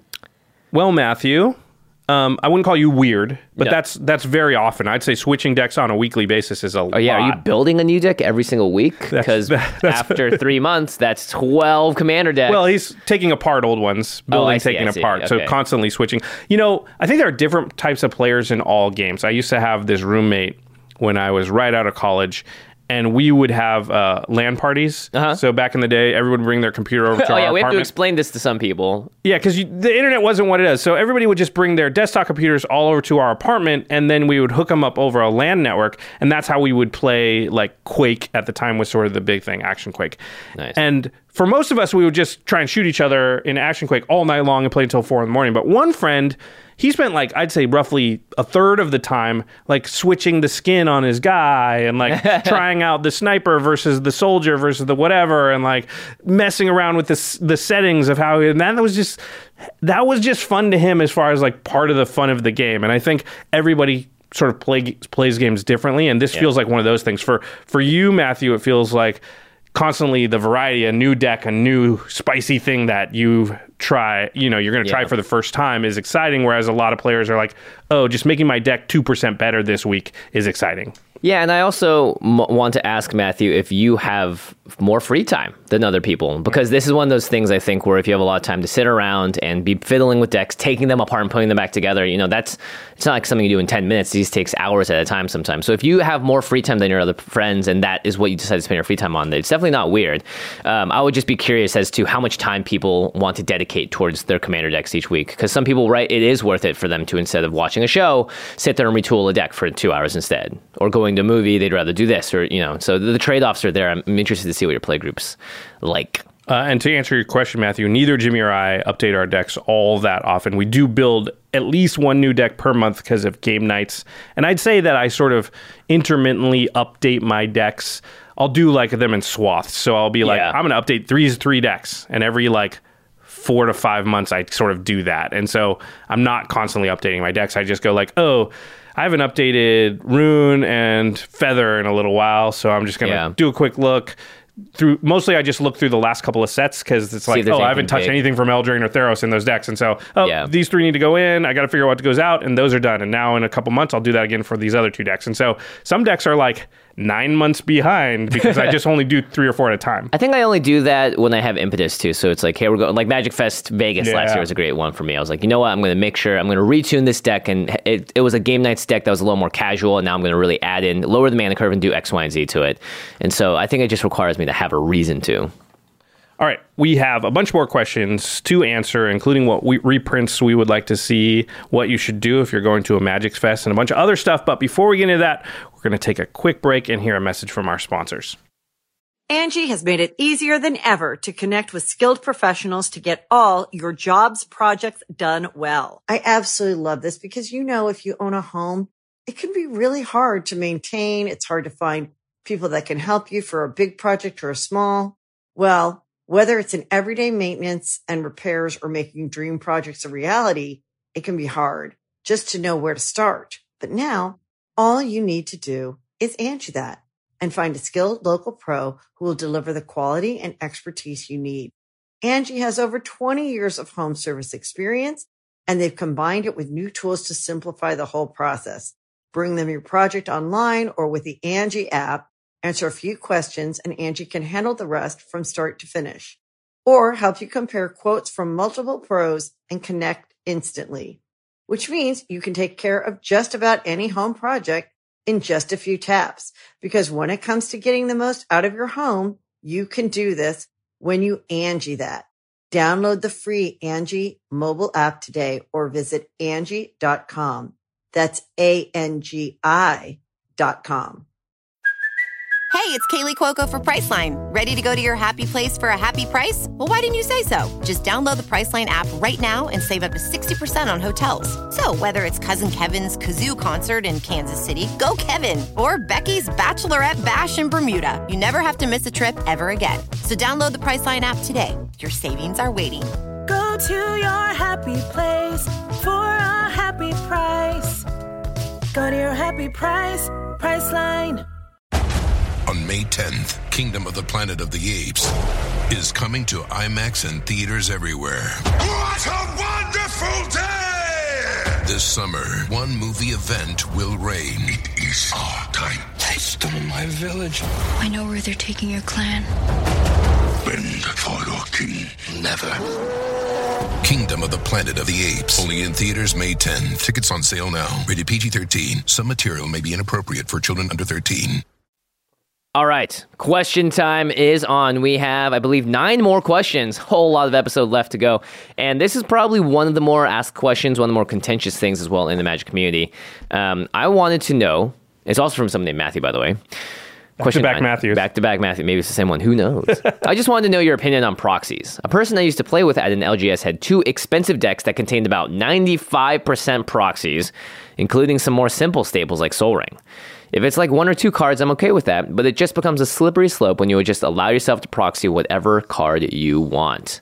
Well, Matthew, um, I wouldn't call you weird, but No. that's that's very often. I'd say switching decks on a weekly basis is a Oh yeah, lot. are you building a new deck every single week? Because that's- after three months, that's twelve commander decks. Well, he's taking apart old ones, Oh, building, I see, taking I see. apart. Okay. So constantly switching. You know, I think there are different types of players in all games. I used to have this roommate when I was right out of college, and we would have uh, LAN parties. Uh-huh. So back in the day, everyone would bring their computer over to oh our yeah, we have to apartment. explain this to some people. Yeah, because the internet wasn't what it is. So everybody would just bring their desktop computers all over to our apartment, and then we would hook them up over a LAN network, and that's how we would play, like, Quake at the time was sort of the big thing, Action Quake. Nice. And for most of us, we would just try and shoot each other in Action Quake all night long and play until four in the morning. But one friend, he spent, like, I'd say roughly a third of the time, like, switching the skin on his guy and, like, trying out the sniper versus the soldier versus the whatever, and, like, messing around with the, s- the settings of how, and that was just, that was just fun to him as far as, like, part of the fun of the game. And I think everybody sort of play, plays games differently, and this Yeah. feels like one of those things. For, for you, Matthew, it feels like constantly the variety, a new deck, a new spicy thing that you try, you know, you're going to try Yeah. for the first time is exciting. Whereas a lot of players are like, oh, just making my deck two percent better this week is exciting. Yeah, and I also m- want to ask Matthew if you have more free time than other people, because this is one of those things I think where if you have a lot of time to sit around and be fiddling with decks, taking them apart and putting them back together, you know, that's it's not like something you do in ten minutes. These takes hours at a time sometimes. So if you have more free time than your other friends and that is what you decide to spend your free time on, it's definitely not weird. Um, I would just be curious as to how much time people want to dedicate towards their commander decks each week, because some people, right, it is worth it for them to, instead of watching a show, sit there and retool a deck for two hours instead, or going to a movie, they'd rather do this, or, you know, so the, the trade-offs are there. I'm, I'm interested to see what your play groups like. Uh, and to answer your question, Matthew, neither Jimmy or I update our decks all that often. We do build at least one new deck per month because of game nights. And I'd say that I sort of intermittently update my decks. I'll do like them in swaths. So I'll be like, Yeah. I'm going to update three three decks. And every like four to five months, I sort of do that. And so I'm not constantly updating my decks. I just go like, oh, I haven't updated Rune and Feather in a little while. So I'm just going to Yeah. do a quick look. Through mostly, I just look through the last couple of sets because it's like, if there's oh, I haven't anything touched big. anything from Eldraine or Theros in those decks, and so oh, Yeah. these three need to go in. I got to figure out what goes out, and those are done. And now in a couple months, I'll do that again for these other two decks. And so some decks are like nine months behind because I just only do three or four at a time. I think I only do that when I have impetus too. So it's like, hey, we're going, like Magic Fest Vegas last Yeah. year was a great one for me. I was like, you know what? I'm going to make sure I'm going to retune this deck. And it, it was a game nights deck that was a little more casual. And now I'm going to really add in, lower the mana curve and do X, Y, and Z to it. And so I think it just requires me to have a reason to. All right, we have a bunch more questions to answer, including what we, reprints we would like to see, what you should do if you're going to a Magic Fest, and a bunch of other stuff. But before we get into that, we're going to take a quick break and hear a message from our sponsors. Angie has made it easier than ever to connect with skilled professionals to get all your jobs projects done well. I absolutely love this because, you know, if you own a home, it can be really hard to maintain. It's hard to find people that can help you for a big project or a small. Well, whether it's in everyday maintenance and repairs or making dream projects a reality, it can be hard just to know where to start. But now all you need to do is Angie that and find a skilled local pro who will deliver the quality and expertise you need. Angie has over twenty years of home service experience, and they've combined it with new tools to simplify the whole process. Bring them your project online or with the Angie app. Answer a few questions, and Angie can handle the rest from start to finish. Or help you compare quotes from multiple pros and connect instantly. Which means you can take care of just about any home project in just a few taps. Because when it comes to getting the most out of your home, you can do this when you Angie that. Download the free Angie mobile app today or visit Angie dot com. That's A N G I dot com. Hey, it's Kaylee Cuoco for Priceline. Ready to go to your happy place for a happy price? Well, why didn't you say so? Just download the Priceline app right now and save up to sixty percent on hotels. So whether it's Cousin Kevin's Kazoo Concert in Kansas City, go Kevin, or Becky's Bachelorette Bash in Bermuda, you never have to miss a trip ever again. So download the Priceline app today. Your savings are waiting. Go to your happy place for a happy price. Go to your happy price, Priceline. On May tenth, Kingdom of the Planet of the Apes is coming to IMAX and theaters everywhere. What a wonderful day! This summer, one movie event will reign. It is our time. They stole my village. I know where they're taking your clan. Bend for your king. Never. Kingdom of the Planet of the Apes. Only in theaters May tenth. Tickets on sale now. Rated P G thirteen. Some material may be inappropriate for children under thirteen. All right, question time is on. We have, I believe, nine more questions. Whole lot of episode left to go. And this is probably one of the more asked questions, one of the more contentious things as well in the Magic community. Um, I wanted to know, it's also from someone named Matthew, by the way. Question Back-to-back nine. Matthews. Back-to-back Matthew. Maybe it's the same one. Who knows? I just wanted to know your opinion on proxies. A person I used to play with at an L G S had two expensive decks that contained about ninety-five percent proxies, including some more simple staples like Sol Ring. If it's like one or two cards, I'm okay with that, but it just becomes a slippery slope when you would just allow yourself to proxy whatever card you want.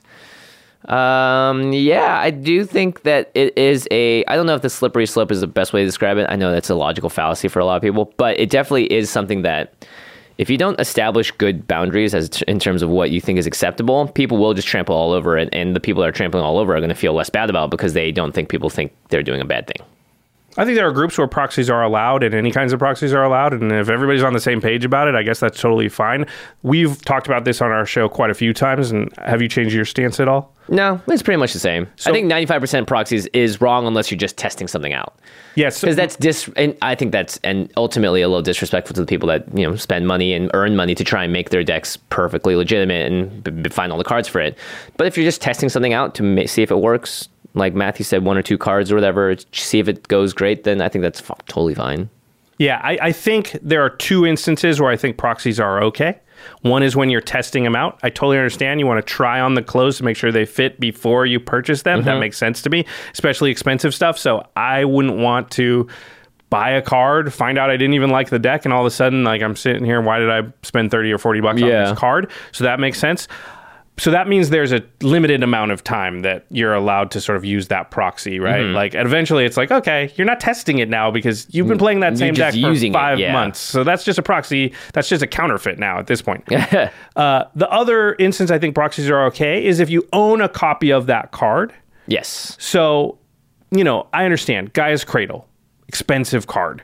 Um, yeah, I do think that it is a, I don't know if the slippery slope is the best way to describe it. I know that's a logical fallacy for a lot of people, but it definitely is something that if you don't establish good boundaries as t- in terms of what you think is acceptable, people will just trample all over it, and the people that are trampling all over are going to feel less bad about it because they don't think people think they're doing a bad thing. I think there are groups where proxies are allowed and any kinds of proxies are allowed. And if everybody's on the same page about it, I guess that's totally fine. We've talked about this on our show quite a few times. And have you changed your stance at all? No, it's pretty much the same. So, I think ninety-five percent proxies is wrong unless you're just testing something out. Yes. Because that's dis, and I think that's and ultimately a little disrespectful to the people that, you know, spend money and earn money to try and make their decks perfectly legitimate and b- b- find all the cards for it. But if you're just testing something out to ma- see if it works, like Matthew said, one or two cards or whatever, see if it goes great, then I think that's f- totally fine. Yeah, I, I think there are two instances where I think proxies are okay. One is when you're testing them out. I totally understand. You want to try on the clothes to make sure they fit before you purchase them. Mm-hmm. That makes sense to me, especially expensive stuff. So I wouldn't want to buy a card, find out I didn't even like the deck, and all of a sudden, like, I'm sitting here, why did I spend thirty or forty bucks yeah. on this card? So that makes sense. So that means there's a limited amount of time that you're allowed to sort of use that proxy, right? Mm-hmm. Like, eventually it's like, okay, you're not testing it now because you've been playing that you're same deck for five it, yeah. months. So that's just a proxy. That's just a counterfeit now at this point. uh, the other instance I think proxies are okay is if you own a copy of that card. Yes. So, you know, I understand. Gaia's Cradle, expensive card.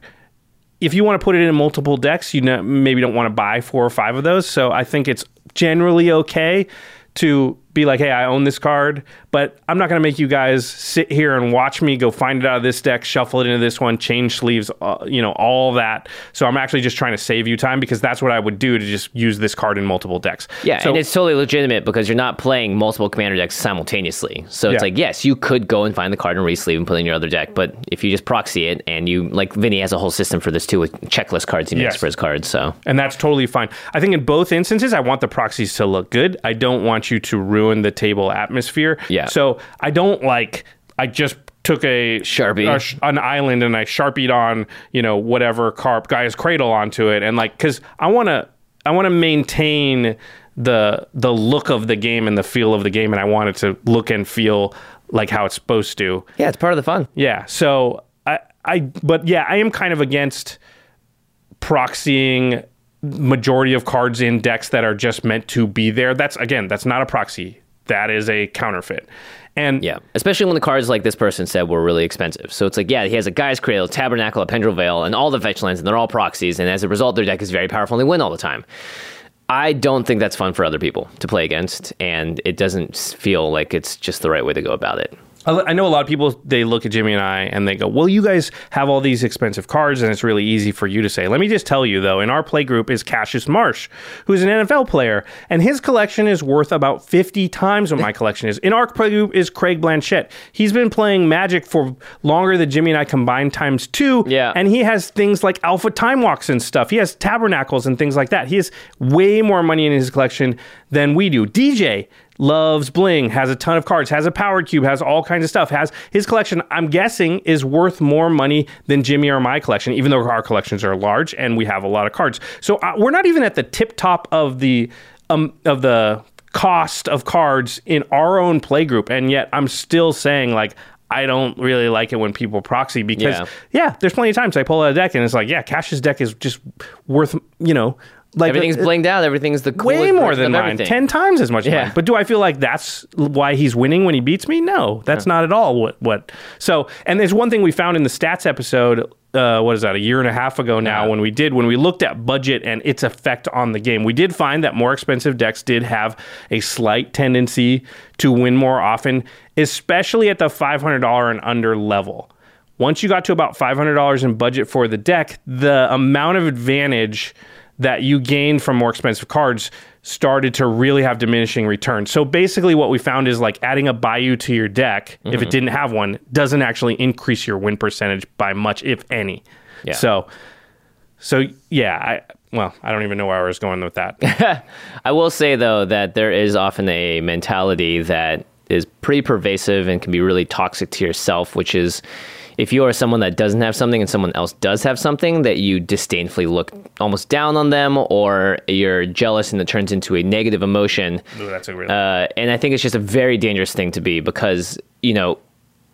If you want to put it in multiple decks, you know, maybe don't want to buy four or five of those. So I think it's generally okay to be like, hey, I own this card, but I'm not going to make you guys sit here and watch me go find it out of this deck, shuffle it into this one, change sleeves, uh, you know, all that. So I'm actually just trying to save you time because that's what I would do to just use this card in multiple decks. Yeah, so, and it's totally legitimate because you're not playing multiple commander decks simultaneously. So it's yeah. like, yes, you could go and find the card and re-sleeve and put it in your other deck, but if you just proxy it and you, like Vinny has a whole system for this too with checklist cards he makes yes. for his cards. So And that's totally fine. I think in both instances, I want the proxies to look good. I don't want you to ruin the table atmosphere. Yeah. So I don't like, I just took a Sharpie, a sh- an island and I Sharpied on, you know, whatever carp Gaia's Cradle onto it. And like, cause I want to, I want to maintain the, the look of the game and the feel of the game. And I want it to look and feel like how it's supposed to. Yeah. It's part of the fun. Yeah. So I, I, but yeah, I am kind of against proxying majority of cards in decks that are just meant to be there. That's, again, that's not a proxy. That is a counterfeit. And yeah, especially when the cards, like this person said, were really expensive. So it's like, yeah, he has a Gaia's Cradle, Tabernacle, a Pendrell Veil, and all the fetch lands, and they're all proxies. And as a result, their deck is very powerful and they win all the time. I don't think that's fun for other people to play against, and it doesn't feel like it's just the right way to go about it. I know a lot of people, they look at Jimmy and I and they go, well, you guys have all these expensive cards and it's really easy for you to say. Let me just tell you, though, in our play group is Cassius Marsh, who's an N F L player, and his collection is worth about fifty times what my collection is. In our play group is Craig Blanchett. He's been playing Magic for longer than Jimmy and I combined times two, yeah. and he has things like Alpha Time Walks and stuff. He has Tabernacles and things like that. He has way more money in his collection than we do. D J loves bling, has a ton of cards, has a power cube, has all kinds of stuff, has his collection, I'm guessing, is worth more money than Jimmy or my collection, even though our collections are large and we have a lot of cards. So uh, we're not even at the tip top of the um, of the cost of cards in our own play group, and yet I'm still saying, like, I don't really like it when people proxy because, yeah, yeah there's plenty of times I pull out a deck and it's like, yeah, Cash's deck is just worth, you know, like everything's a, blinged out. Everything's the coolest way more than mine, everything. ten times as much. Yeah. Mine. But do I feel like that's why he's winning when he beats me? No, that's yeah. not at all what what. So, and there's one thing we found in the stats episode. Uh, what is that? A year and a half ago now, yeah. when we did when we looked at budget and its effect on the game, we did find that more expensive decks did have a slight tendency to win more often, especially at the five hundred dollars and under level. Once you got to about five hundred dollars in budget for the deck, the amount of advantage that you gained from more expensive cards started to really have diminishing returns. So basically what we found is like adding a Bayou to your deck, mm-hmm. if it didn't have one, doesn't actually increase your win percentage by much, if any. Yeah. So, so yeah, I, well, I don't even know where I was going with that. I will say, though, that there is often a mentality that is pretty pervasive and can be really toxic to yourself, which is if you are someone that doesn't have something and someone else does have something, that you disdainfully look almost down on them, or you're jealous and it turns into a negative emotion. Ooh, that's a really... Uh, and I think it's just a very dangerous thing to be because, you know,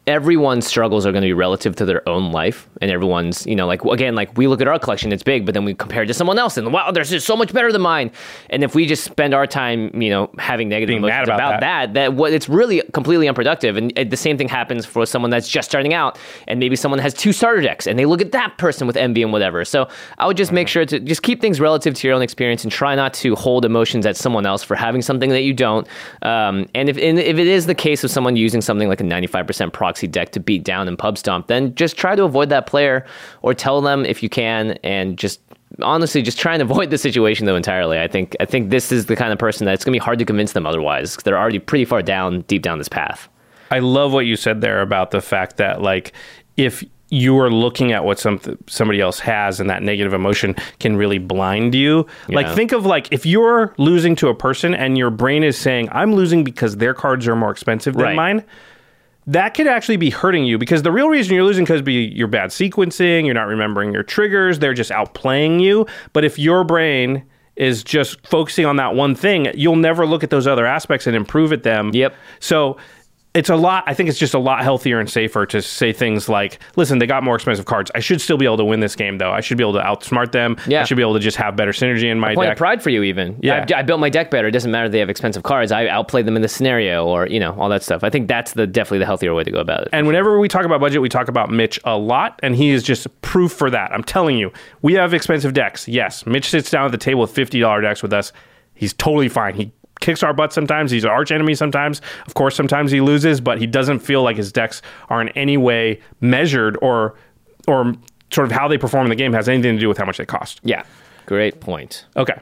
everyone's struggles are going to be relative to their own life, and everyone's, you know, like, again, like we look at our collection, it's big, but then we compare it to someone else, and wow, there's just so much better than mine. And if we just spend our time, you know, having negative Being emotions mad about, about that, that, that what it's really completely unproductive. And it, the same thing happens for someone that's just starting out, and maybe someone has two starter decks, and they look at that person with envy and whatever. So I would just mm-hmm. make sure to just keep things relative to your own experience, and try not to hold emotions at someone else for having something that you don't. Um, and if and if it is the case of someone using something like a ninety-five percent proxy deck to beat down and pub stomp, then just try to avoid that player, or tell them if you can, and just honestly just try and avoid the situation though entirely. I think I think this is the kind of person that it's going to be hard to convince them otherwise. They're already pretty far down, deep down this path. I love what you said there about the fact that, like, if you are looking at what some somebody else has, and that negative emotion can really blind you. Yeah. Like, think of, like, if you're losing to a person and your brain is saying, I'm losing because their cards are more expensive than right. mine, that could actually be hurting you, because the real reason you're losing could be your bad sequencing, you're not remembering your triggers, they're just outplaying you. But if your brain is just focusing on that one thing, you'll never look at those other aspects and improve at them. Yep. So it's a lot, I think it's just a lot healthier and safer to say things like, listen, they got more expensive cards. I should still be able to win this game, though. I should be able to outsmart them. Yeah. I should be able to just have better synergy in my a point deck. Of pride for you, even. Yeah. I, I built my deck better. It doesn't matter if they have expensive cards. I outplayed them in the scenario, or, you know, all that stuff. I think that's the definitely the healthier way to go about it. And whenever we talk about budget, we talk about Mitch a lot, and he is just proof for that. I'm telling you, we have expensive decks. Yes, Mitch sits down at the table with fifty dollars decks with us. He's totally fine. He kicks our butt sometimes. He's an arch enemy sometimes. Of course, sometimes he loses, but he doesn't feel like his decks are in any way measured, or or sort of how they perform in the game has anything to do with how much they cost. Yeah, great point. Okay.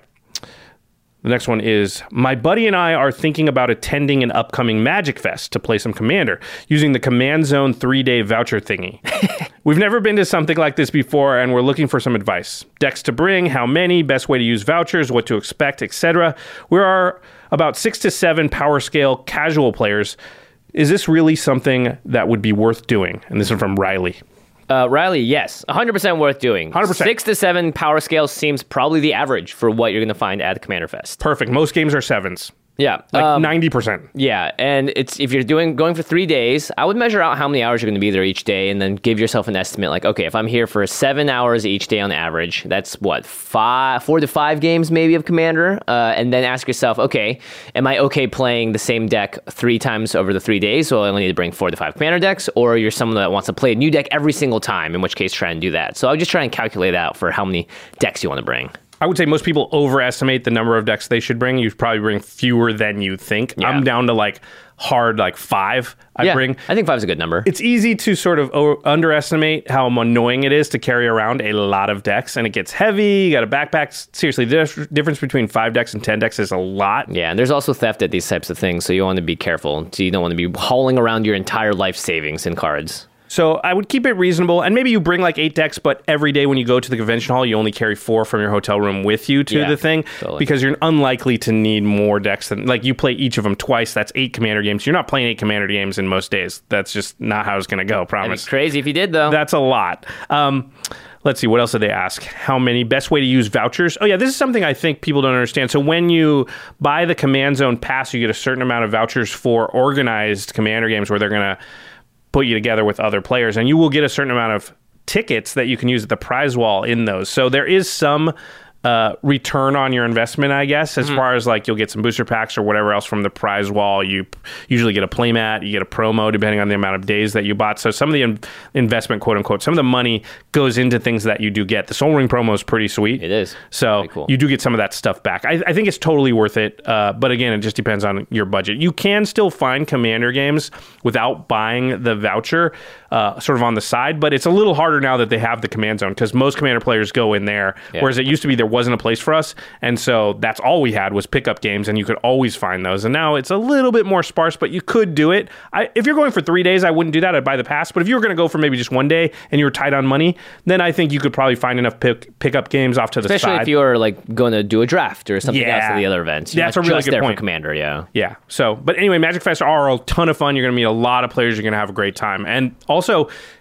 The next one is, my buddy and I are thinking about attending an upcoming Magic Fest to play some Commander using the Command Zone three-day voucher thingy. We've never been to something like this before, and we're looking for some advice. Decks to bring, how many, best way to use vouchers, what to expect, et cetera. We are about six to seven power scale casual players. Is this really something that would be worth doing? And this is from Riley. Uh, Riley, yes, one hundred percent worth doing. one hundred percent. Six to seven power scale seems probably the average for what you're going to find at the Commander Fest. Perfect. Most games are sevens. Yeah. Like um, ninety percent. Yeah. And it's if you're doing going for three days, I would measure out how many hours you're going to be there each day, and then give yourself an estimate. Like, okay, if I'm here for seven hours each day on average, that's what, five, four to five games maybe of Commander. Uh, and then ask yourself, okay, am I okay playing the same deck three times over the three days? So I only need to bring four to five Commander decks, or you're someone that wants to play a new deck every single time, in which case try and do that. So I would just try and calculate out for how many decks you want to bring. I would say most people overestimate the number of decks they should bring. You probably bring fewer than you think. Yeah. I'm down to like hard like five I yeah, bring. I think five is a good number. It's easy to sort of o- underestimate how annoying it is to carry around a lot of decks, and it gets heavy. You got a backpack. Seriously, the dif- difference between five decks and ten decks is a lot. Yeah, and there's also theft at these types of things, so you want to be careful. So you don't want to be hauling around your entire life savings in cards. So I would keep it reasonable, and maybe you bring like eight decks, but every day when you go to the convention hall, you only carry four from your hotel room with you to yeah, the thing, totally. because you're unlikely to need more decks than, like, you play each of them twice. That's eight Commander games. You're not playing eight Commander games in most days. That's just not how it's going to go, promise. That'd be crazy if you did, though. That's a lot. Um, let's see, what else did they ask? How many? Best way to use vouchers? Oh, yeah, this is something I think people don't understand. So when you buy the Command Zone Pass, you get a certain amount of vouchers for organized Commander games where they're going to put you together with other players, and you will get a certain amount of tickets that you can use at the prize wall in those. So there is some uh, return on your investment, I guess, as mm-hmm. far as like you'll get some booster packs or whatever else from the prize wall. You usually get a playmat, you get a promo depending on the amount of days that you bought. So some of the in- investment, quote unquote, some of the money goes into things that you do get. The Sol Ring promo is pretty sweet. It is. So cool. You do get some of that stuff back. I, I think it's totally worth it. Uh, but again, it just depends on your budget. You can still find Commander games without buying the voucher uh, sort of on the side, but it's a little harder now that they have the Command Zone, because most Commander players go in there, yeah. whereas it used to be there wasn't a place for us, and so that's all we had was pickup games, and you could always find those. And now it's a little bit more sparse, but you could do it. I, if you're going for three days, I wouldn't do that. I'd buy the pass. But if you were going to go for maybe just one day and you were tight on money, then I think you could probably find enough pick, pickup games off to the Especially side. if you're like going to do a draft or something Yeah. else at the other events. You're That's not a really just good there point. For Commander, yeah. Yeah. So, but anyway, Magic Fest are a ton of fun. You're going to meet a lot of players. You're going to have a great time. And also,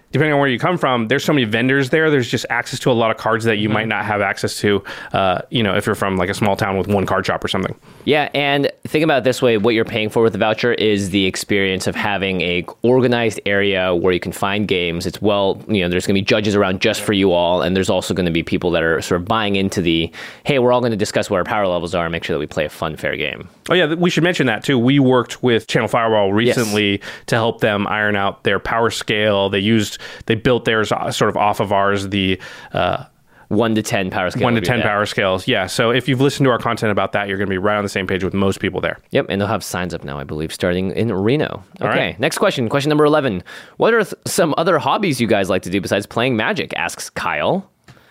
depending on where you come from, there's so many vendors there. There's just access to a lot of cards that you mm-hmm. might not have access to, uh, you know, if you're from like a small town with one card shop or something. Yeah, and think about it this way. What you're paying for with the voucher is the experience of having a organized area where you can find games. It's well, you know, there's going to be judges around just for you all, and there's also going to be people that are sort of buying into the, hey, we're all going to discuss what our power levels are and make sure that we play a fun, fair game. Oh, yeah, we should mention that, too. We worked with Channel Firewall recently yes. to help them iron out their power scale. They used, they built theirs sort of off of ours, the... Uh, One to ten power scale. One to ten power scales. Yeah. So if you've listened to our content about that, you're going to be right on the same page with most people there. Yep. And they'll have signs up now, I believe, starting in Reno. Okay. All right. Next question. Question number eleven. What are th- some other hobbies you guys like to do besides playing Magic? Asks Kyle.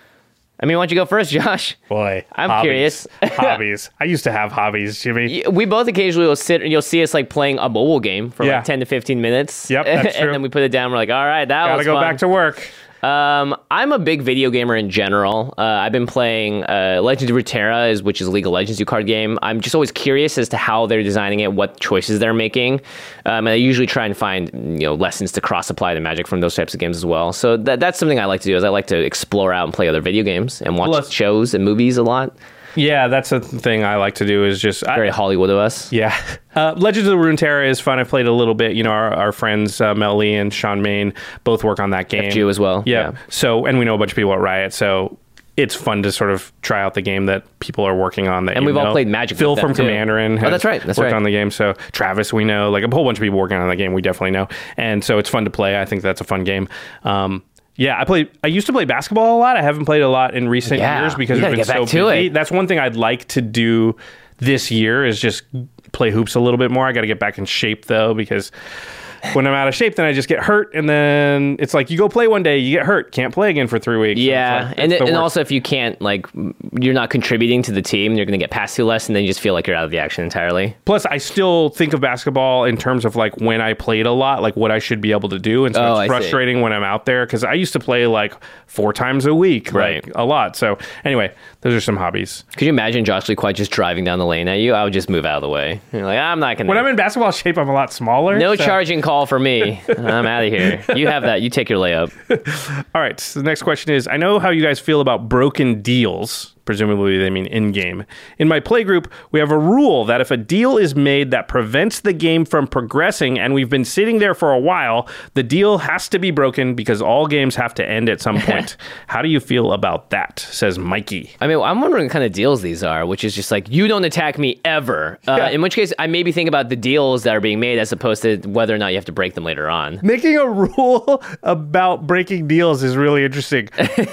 I mean, why don't you go first, Josh? Boy, I'm hobbies. curious. Hobbies. I used to have hobbies, Jimmy. We both occasionally will sit and you'll see us like playing a mobile game for yeah. like ten to fifteen minutes. Yep, that's true. And then we put it down. We're like, all right, that Gotta was go fun. back to work. Um, I'm a big video gamer in general. Uh, I've been playing uh, Legends of Runeterra, is which is a League of Legends card game. I'm just always curious as to how they're designing it, what choices they're making. Um, and I usually try and find you know lessons to cross apply to Magic from those types of games as well. So that that's something I like to do. Is I like to explore out and play other video games and watch Plus, shows and movies a lot. Yeah, that's the thing I like to do is just... Very I, Hollywood of us. Yeah. Uh, Legends of Runeterra is fun. I played a little bit. You know, our, our friends uh, Mel Lee and Sean Main both work on that game. F G as well. Yeah. yeah. So, and we know a bunch of people at Riot, so it's fun to sort of try out the game that people are working on. That and you we've know. all played Magic Phil with them from too. Commanderin has oh, that's right. That's worked right. on the game. So Travis, we know. Like a whole bunch of people working on that game we definitely know. And so it's fun to play. I think that's a fun game. Um, Yeah, I play. I used to play basketball a lot. I haven't played a lot in recent yeah, years because you it's been get so back to busy. it. That's one thing I'd like to do this year is just play hoops a little bit more. I got to get back in shape though because when I'm out of shape, then I just get hurt, and then it's like you go play one day, you get hurt, can't play again for three weeks. Yeah, like, and it, and also if you can't like you're not contributing to the team, you're going to get passed to less, and then you just feel like you're out of the action entirely. Plus, I still think of basketball in terms of like when I played a lot, like what I should be able to do, and so oh, it's I frustrating see. when I'm out there because I used to play like four times a week, right? Like, a lot. So anyway, those are some hobbies. Could you imagine Josh Lee Quite just driving down the lane at you? I would just move out of the way. You're like, I'm not going to. When I'm in basketball shape, I'm a lot smaller. No so. charging call for me. I'm out of here. You have that. You take your layup. All right. So the next question is, I know how you guys feel about broken deals. Presumably they mean in-game. In my playgroup, we have a rule that if a deal is made that prevents the game from progressing and we've been sitting there for a while, the deal has to be broken because all games have to end at some point. How do you feel about that? Says Mikey. I mean, I'm wondering what kind of deals these are, which is just like, you don't attack me ever. Uh, yeah. In which case, I maybe think about the deals that are being made as opposed to whether or not you have to break them later on. Making a rule about breaking deals is really interesting.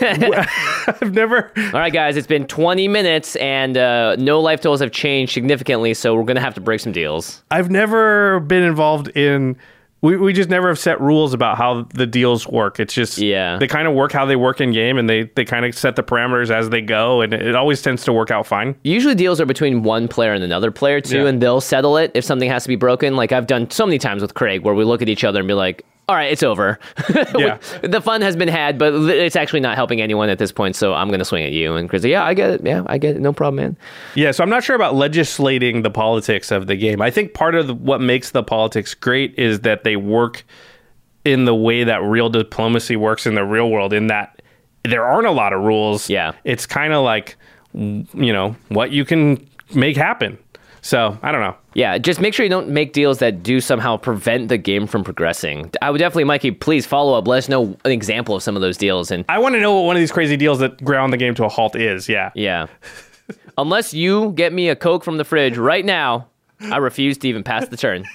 I've never... All right, guys, it's been twenty minutes and uh, no life totals have changed significantly, so we're going to have to break some deals. I've never been involved in... We we just never have set rules about how the deals work. It's just... Yeah. They kind of work how they work in game, and they, they kind of set the parameters as they go, and it always tends to work out fine. Usually deals are between one player and another player, too, yeah. and they'll settle it if something has to be broken. Like, I've done so many times with Craig where we look at each other and be like, all right, it's over. Yeah. The fun has been had, but it's actually not helping anyone at this point, so I'm going to swing at you. And Chris, yeah, I get it. Yeah, I get it. No problem, man. Yeah, so I'm not sure about legislating the politics of the game. I think part of the, what makes the politics great is that they work in the way that real diplomacy works in the real world, in that there aren't a lot of rules. Yeah. It's kind of like, you know, what you can make happen. So, I don't know. Yeah, just make sure you don't make deals that do somehow prevent the game from progressing. I would definitely, Mikey, please follow up. Let us know an example of some of those deals. And I want to know what one of these crazy deals that ground the game to a halt is. Yeah. Yeah. Unless you get me a Coke from the fridge right now, I refuse to even pass the turn.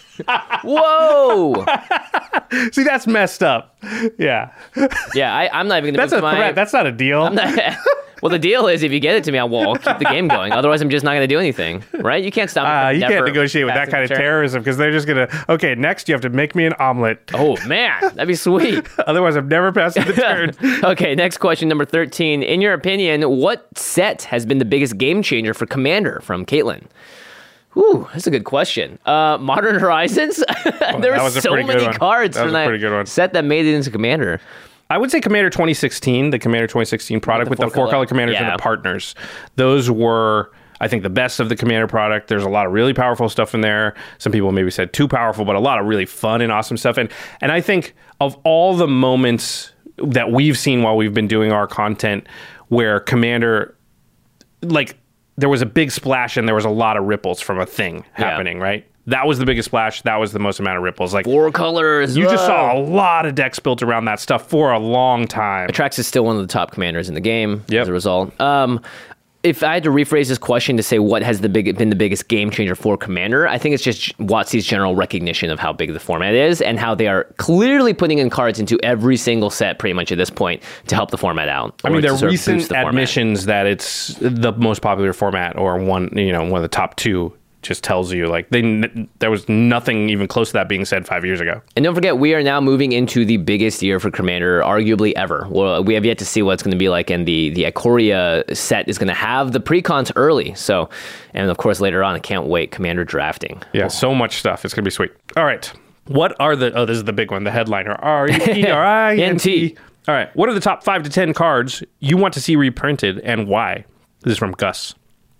Whoa! See, that's messed up. Yeah. Yeah, I, I'm not even going to That's a my... threat. That's not a deal. I'm not... Well, the deal is if you get it to me, I will I'll keep the game going. Otherwise, I'm just not going to do anything, right? You can't stop me Uh, from you never can't negotiate with that passing kind of the turn. terrorism because they're just going to, okay, next you have to make me an omelet. Oh, man, that'd be sweet. Otherwise, I'm never passing the turn. Okay, next question, number thirteen. In your opinion, what set has been the biggest game changer for Commander? From Caitlin. Ooh, that's a good question. Uh, Modern Horizons? There that were was a so pretty good many one. cards That from was a that pretty good one. set that made it into Commander. I would say Commander twenty sixteen, the Commander twenty sixteen product with the four, four color color. commanders Yeah. and the partners. Those were, I think the best of the Commander product. There's a lot of really powerful stuff in there. Some people maybe said too powerful, but a lot of really fun and awesome stuff. And and I think of all the moments that we've seen while we've been doing our content where Commander, like, there was a big splash and there was a lot of ripples from a thing happening, yeah. right? That was the biggest splash. That was the most amount of ripples. Like four colors. You whoa. just saw a lot of decks built around that stuff for a long time. Atrax is still one of the top commanders in the game yep. as a result. Um, if I had to rephrase this question to say what has the big, been the biggest game changer for Commander, I think it's just WotC's general recognition of how big the format is and how they are clearly putting in cards into every single set pretty much at this point to help the format out. I mean, there are recent the admissions format. that it's the most popular format or one, you know, one of the top two. Just tells you like they there was nothing even close to that being said five years ago. And don't forget, we are now moving into the biggest year for Commander, arguably ever. Well, we have yet to see what it's going to be like, and the the Ikoria set is going to have the precons early. So, and of course later on, I can't wait. Commander drafting. Yeah, oh. so much stuff. It's going to be sweet. All right, what are the? Oh, this is the big one. The headliner: R E R I N T. All right, what are the top five to ten cards you want to see reprinted and why? This is from Gus.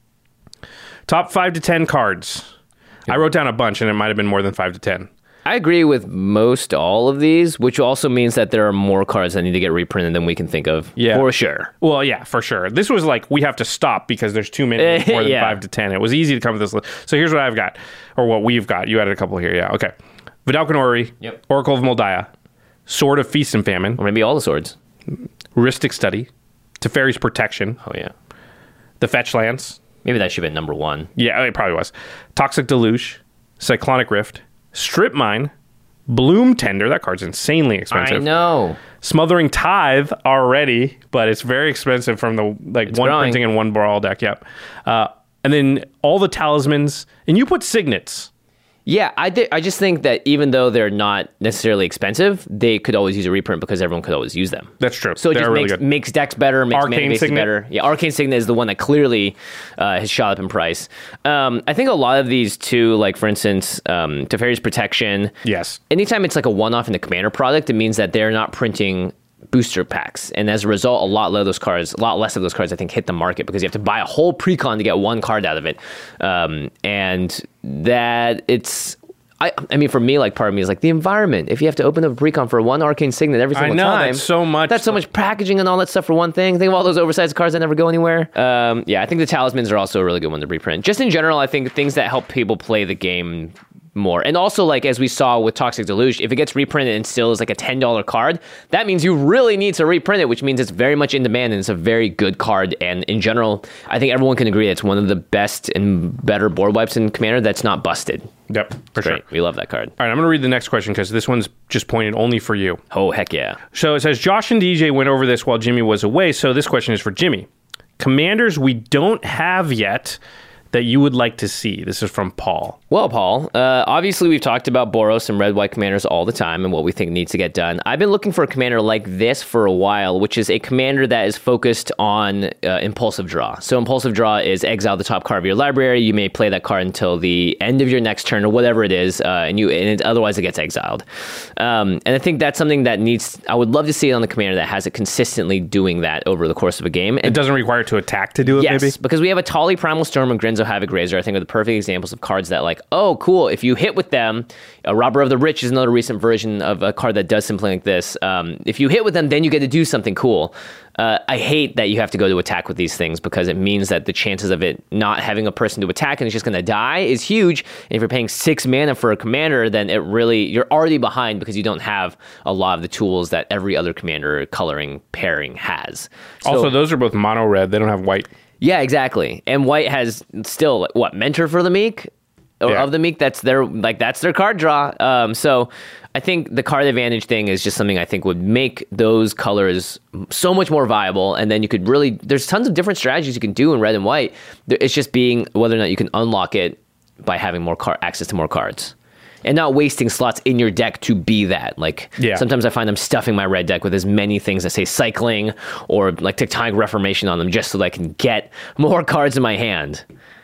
Top five to ten cards. I wrote down a bunch, and it might have been more than five to ten. I agree with most all of these, which also means that there are more cards that need to get reprinted than we can think of. Yeah. For sure. Well, yeah, for sure. This was like, we have to stop because there's too many, more than yeah. five to ten. It was easy to come with this list. So here's what I've got, or what we've got. You added a couple here, yeah. Okay. Vedalken Orrery, yep. Oracle of Moldiah, Sword of Feast and Famine. Or maybe all the swords. Rhystic Study, Teferi's Protection. Oh, yeah. The Fetch Lands. Maybe that should have been number one. Yeah, it probably was. Toxic Deluge, Cyclonic Rift, Strip Mine, Bloom Tender. That card's insanely expensive. I know. Smothering Tithe already, but it's very expensive from the like it's one growing. printing and one brawl deck. Yep. Uh, and then all the talismans, and you put signets. Yeah, I th- I just think that even though they're not necessarily expensive, they could always use a reprint because everyone could always use them. That's true. So it They're just really makes, good. makes decks better, makes Arcane mana bases Signet. better. Yeah, Arcane Signet is the one that clearly uh, has shot up in price. Um, I think a lot of these too, like for instance, um, Teferi's Protection. Yes. Anytime it's like a one-off in the Commander product, it means that they're not printing booster packs, and as a result, a lot of those cards, a lot less of those cards, I think, hit the market because you have to buy a whole precon to get one card out of it, um, and that it's. I, I mean, for me, like part of me is like the environment. If you have to open up a precon for one Arcane Signet every single I know, time, that's so much. That's so much packaging and all that stuff for one thing. Think of all those oversized cards that never go anywhere. Um, yeah, I think the talismans are also a really good one to reprint. Just in general, I think things that help people play the game more. And also, like, as we saw with Toxic Deluge, if it gets reprinted and still is like a ten dollars card, that means you really need to reprint it, which means it's very much in demand and it's a very good card. And in general, I think everyone can agree it's one of the best and better board wipes in Commander that's not busted. Yep, for Great. sure. We love that card. All right, I'm going to read the next question because this one's just pointed only for you. Oh, heck yeah. So it says, Josh and D J went over this while Jimmy was away, so this question is for Jimmy. Commanders we don't have yet that you would like to see. This is from Paul. Well, Paul, uh, obviously we've talked about Boros and Red White Commanders all the time and what we think needs to get done. I've been looking for a commander like this for a while, which is a commander that is focused on uh, impulsive draw. So impulsive draw is exile the top card of your library. You may play that card until the end of your next turn or whatever it is, uh, and you and it, otherwise it gets exiled. Um, and I think that's something that needs. I would love to see it on the commander that has it consistently doing that over the course of a game. And it doesn't require it to attack to do it, yes, maybe? Because we have a Tali Primal Storm and Grinzo Havoc Razor, I think, are the perfect examples of cards that, like, oh, cool, if you hit with them, a Robber of the Rich is another recent version of a card that does something like this. Um, if you hit with them, then you get to do something cool. Uh, I hate that you have to go to attack with these things because it means that the chances of it not having a person to attack and it's just going to die is huge. And if you're paying six mana for a commander, then it really, you're already behind because you don't have a lot of the tools that every other commander coloring pairing has. So, also, those are both mono red. They don't have white. Yeah, exactly. And white has still, what, Mentor for the Meek? Or yeah. of the Meek, that's their like that's their card draw. Um, so I think the card advantage thing is just something I think would make those colors so much more viable. And then you could really, there's tons of different strategies you can do in red and white. It's just being whether or not you can unlock it by having more car- access to more cards. And not wasting slots in your deck to be that. Like, yeah. sometimes I find I'm stuffing my red deck with as many things that say cycling or like Tectonic Reformation on them just so that I can get more cards in my hand.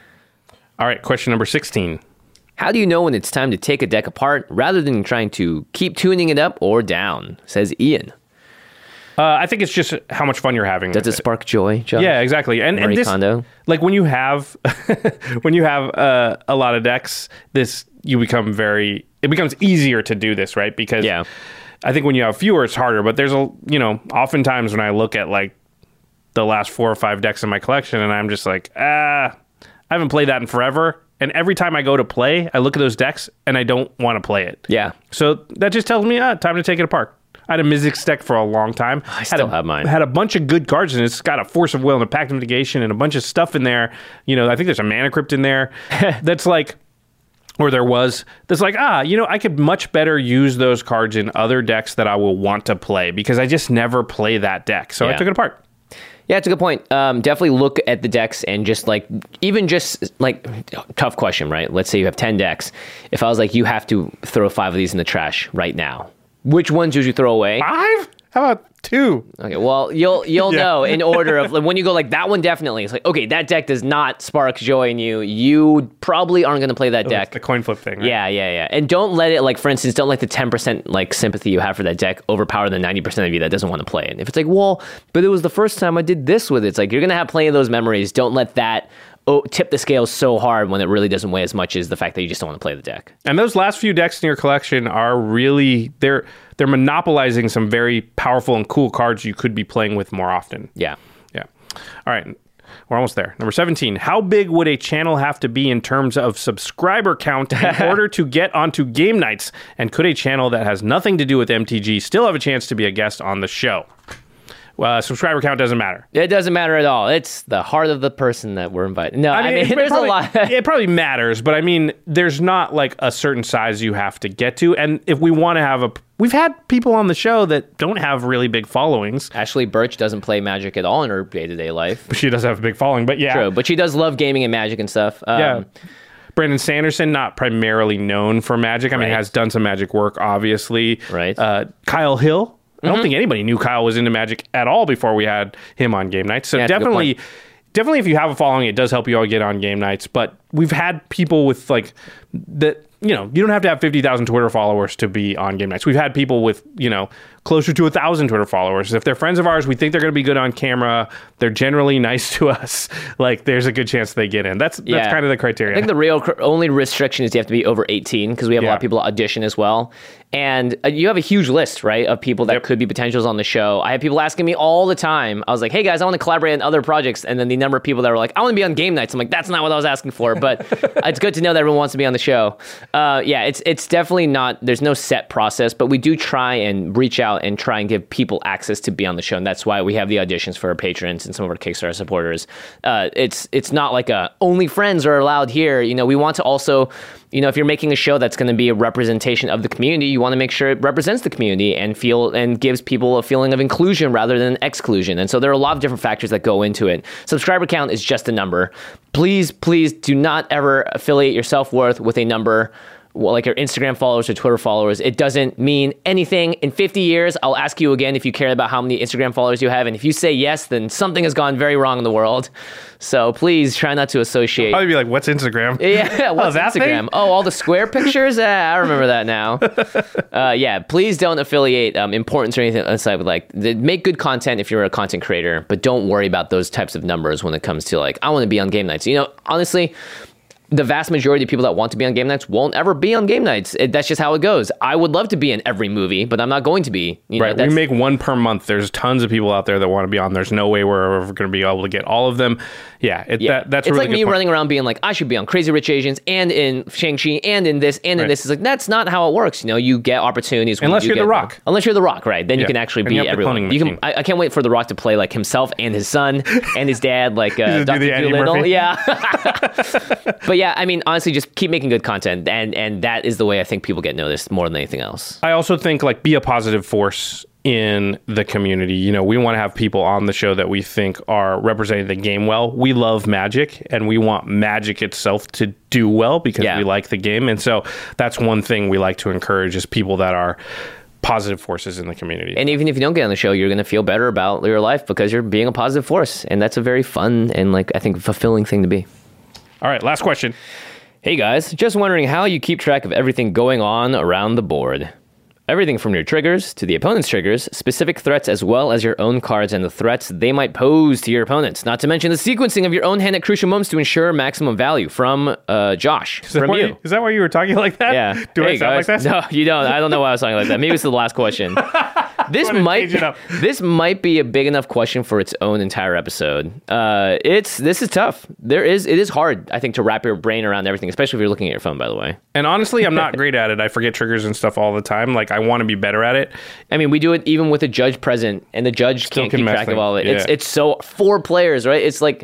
All right, question number sixteen. How do you know when it's time to take a deck apart rather than trying to keep tuning it up or down? Says Ian. Uh, I think it's just how much fun you're having. Does it spark joy, Josh? Yeah, exactly. And, and Marie this, Kondo? like when you have when you have uh, a lot of decks, this you become very. It becomes easier to do this, right? Because yeah. I think when you have fewer, it's harder. But there's a you know, oftentimes when I look at like the last four or five decks in my collection, and I'm just like, ah, I haven't played that in forever. And every time I go to play, I look at those decks and I don't want to play it. Yeah. So that just tells me, ah, time to take it apart. I had a Mizzix deck for a long time. I still had a, have mine. Had a bunch of good cards, and it's got a Force of Will and a Pact of Mitigation and a bunch of stuff in there. You know, I think there's a Mana Crypt in there that's like, or there was, that's like, ah, you know, I could much better use those cards in other decks that I will want to play because I just never play that deck. So yeah. I took it apart. Yeah, it's a good point. Um, definitely look at the decks and just like, even just like, tough question, right? Let's say you have ten decks. If I was like, you have to throw five of these in the trash right now, which ones would you throw away? Five? How about two? Okay, well, you'll you'll Yeah. know in order of like, when you go like that one definitely. It's like, okay, that deck does not spark joy in you. You probably aren't going to play that Oh, deck. the coin flip thing. Right? Yeah, yeah, yeah. And don't let it, like, for instance, don't let the ten percent, like, sympathy you have for that deck overpower the ninety percent of you that doesn't want to play it. If it's like, well, but it was the first time I did this with it, it's like, you're going to have plenty of those memories. Don't let that oh, tip the scales so hard when it really doesn't weigh as much as the fact that you just don't want to play the deck. And those last few decks in your collection are really, they're they're monopolizing some very powerful and cool cards you could be playing with more often. Yeah. Yeah. All right. We're almost there. Number seventeen. How big would a channel have to be in terms of subscriber count in order to get onto game nights? And could a channel that has nothing to do with M T G still have a chance to be a guest on the show? Well, subscriber count doesn't matter. It doesn't matter at all. It's the heart of the person that we're inviting. No, I mean, I mean it there's probably, a lot. It probably matters, but I mean, there's not like a certain size you have to get to. And if we want to have a... We've had people on the show that don't have really big followings. Ashley Birch doesn't play Magic at all in her day-to-day life. But she does have a big following, but yeah. True, but she does love gaming and Magic and stuff. Um, yeah. Brandon Sanderson, not primarily known for Magic. I mean, Right. has done some Magic work, obviously. Right. Uh, Kyle Hill. I don't think anybody knew Kyle was into Magic at all before we had him on game nights. So Yeah, that's a good definitely, point. definitely, if you have a following, it does help you all get on game nights. But we've had people with like that. You know, you don't have to have fifty thousand Twitter followers to be on game nights. We've had people with, you know, closer to one thousand Twitter followers. If they're friends of ours, we think they're going to be good on camera. They're generally nice to us. Like, there's a good chance they get in. That's that's Yeah. kind of the criteria. I think the real cr- only restriction is you have to be over eighteen because we have a Yeah. lot of people audition as well. And uh, you have a huge list, right, of people that Yep. could be potentials on the show. I have people asking me all the time. I was like, hey, guys, I want to collaborate on other projects. And then the number of people that were like, I want to be on game nights. I'm like, that's not what I was asking for. But it's good to know that everyone wants to be on the show. Uh, yeah, it's it's definitely not, there's no set process, but we do try and reach out and try and give people access to be on the show. And that's why we have the auditions for our patrons and some of our Kickstarter supporters. Uh, it's it's not like a only friends are allowed here. You know, we want to also, you know, if you're making a show that's going to be a representation of the community, you want to make sure it represents the community and feel and gives people a feeling of inclusion rather than exclusion. And so there are a lot of different factors that go into it. Subscriber count is just a number. Please, please do not ever affiliate your self-worth with a number. Well, like your Instagram followers or Twitter followers. It doesn't mean anything. In fifty years, I'll ask you again if you care about how many Instagram followers you have. And if you say yes, then something has gone very wrong in the world. So please try not to associate. I'd be like, what's Instagram? Yeah, what's Oh, that Instagram? thing? Oh, all the square pictures? uh, I remember that now. uh, yeah, please don't affiliate um, importance or anything aside with like, the, make good content if you're a content creator, but don't worry about those types of numbers when it comes to like, I want to be on game nights. You know, honestly, the vast majority of people that want to be on game nights won't ever be on game nights. It, that's just how it goes. I would love to be in every movie, but I'm not going to be. You know, Right. We that's- make one per month. There's tons of people out there that want to be on. There's no way we're ever going to be able to get all of them. Yeah. It, Yeah, that, that's a it's really like good me point. running around being like, I should be on Crazy Rich Asians and in Shang-Chi and in this and in Right. this. It's like, that's not how it works. You know, you get opportunities. When Unless you you're get The them. Rock. Unless you're The Rock, right? Then Yeah. you can actually And be you have the everyone. cloning You can. machine. I, I can't wait for The Rock to play like himself and his son and his dad, like uh, Just do Doctor the Eddie Doolittle. Murphy. Yeah. But yeah, I mean, honestly, just keep making good content, and and that is the way I think people get noticed more than anything else. I also think like be a positive force in the community. You know, we want to have people on the show that we think are representing the game well. We love Magic and we want Magic itself to do well because Yeah. we like the game. And so that's one thing we like to encourage is people that are positive forces in the community. And even if you don't get on the show, you're going to feel better about your life because you're being a positive force, and that's a very fun and like I think fulfilling thing to be. All right, last question. Hey guys, just wondering how you keep track of everything going on around the board. Everything from your triggers to the opponent's triggers, specific threats, as well as your own cards and the threats they might pose to your opponents. Not to mention the sequencing of your own hand at crucial moments to ensure maximum value. From uh, Josh, Is that, from why you. you. Is that why you were talking like that? Yeah. Do Hey, I sound guys. like that? No, you don't. I don't know why I was talking like that. Maybe it's the last question. This I'm gonna might change it up. this might be a big enough question for its own entire episode. Uh, it's this is tough. There is it is hard, I think, to wrap your brain around everything, especially if you're looking at your phone. By the way, And honestly, I'm not great at it. I forget triggers and stuff all the time. Like, I want to be better at it. I mean, we do it even with a judge present, and the judge Still can't can keep mess track of things. all of it. It's Yeah. it's so four players, right? It's like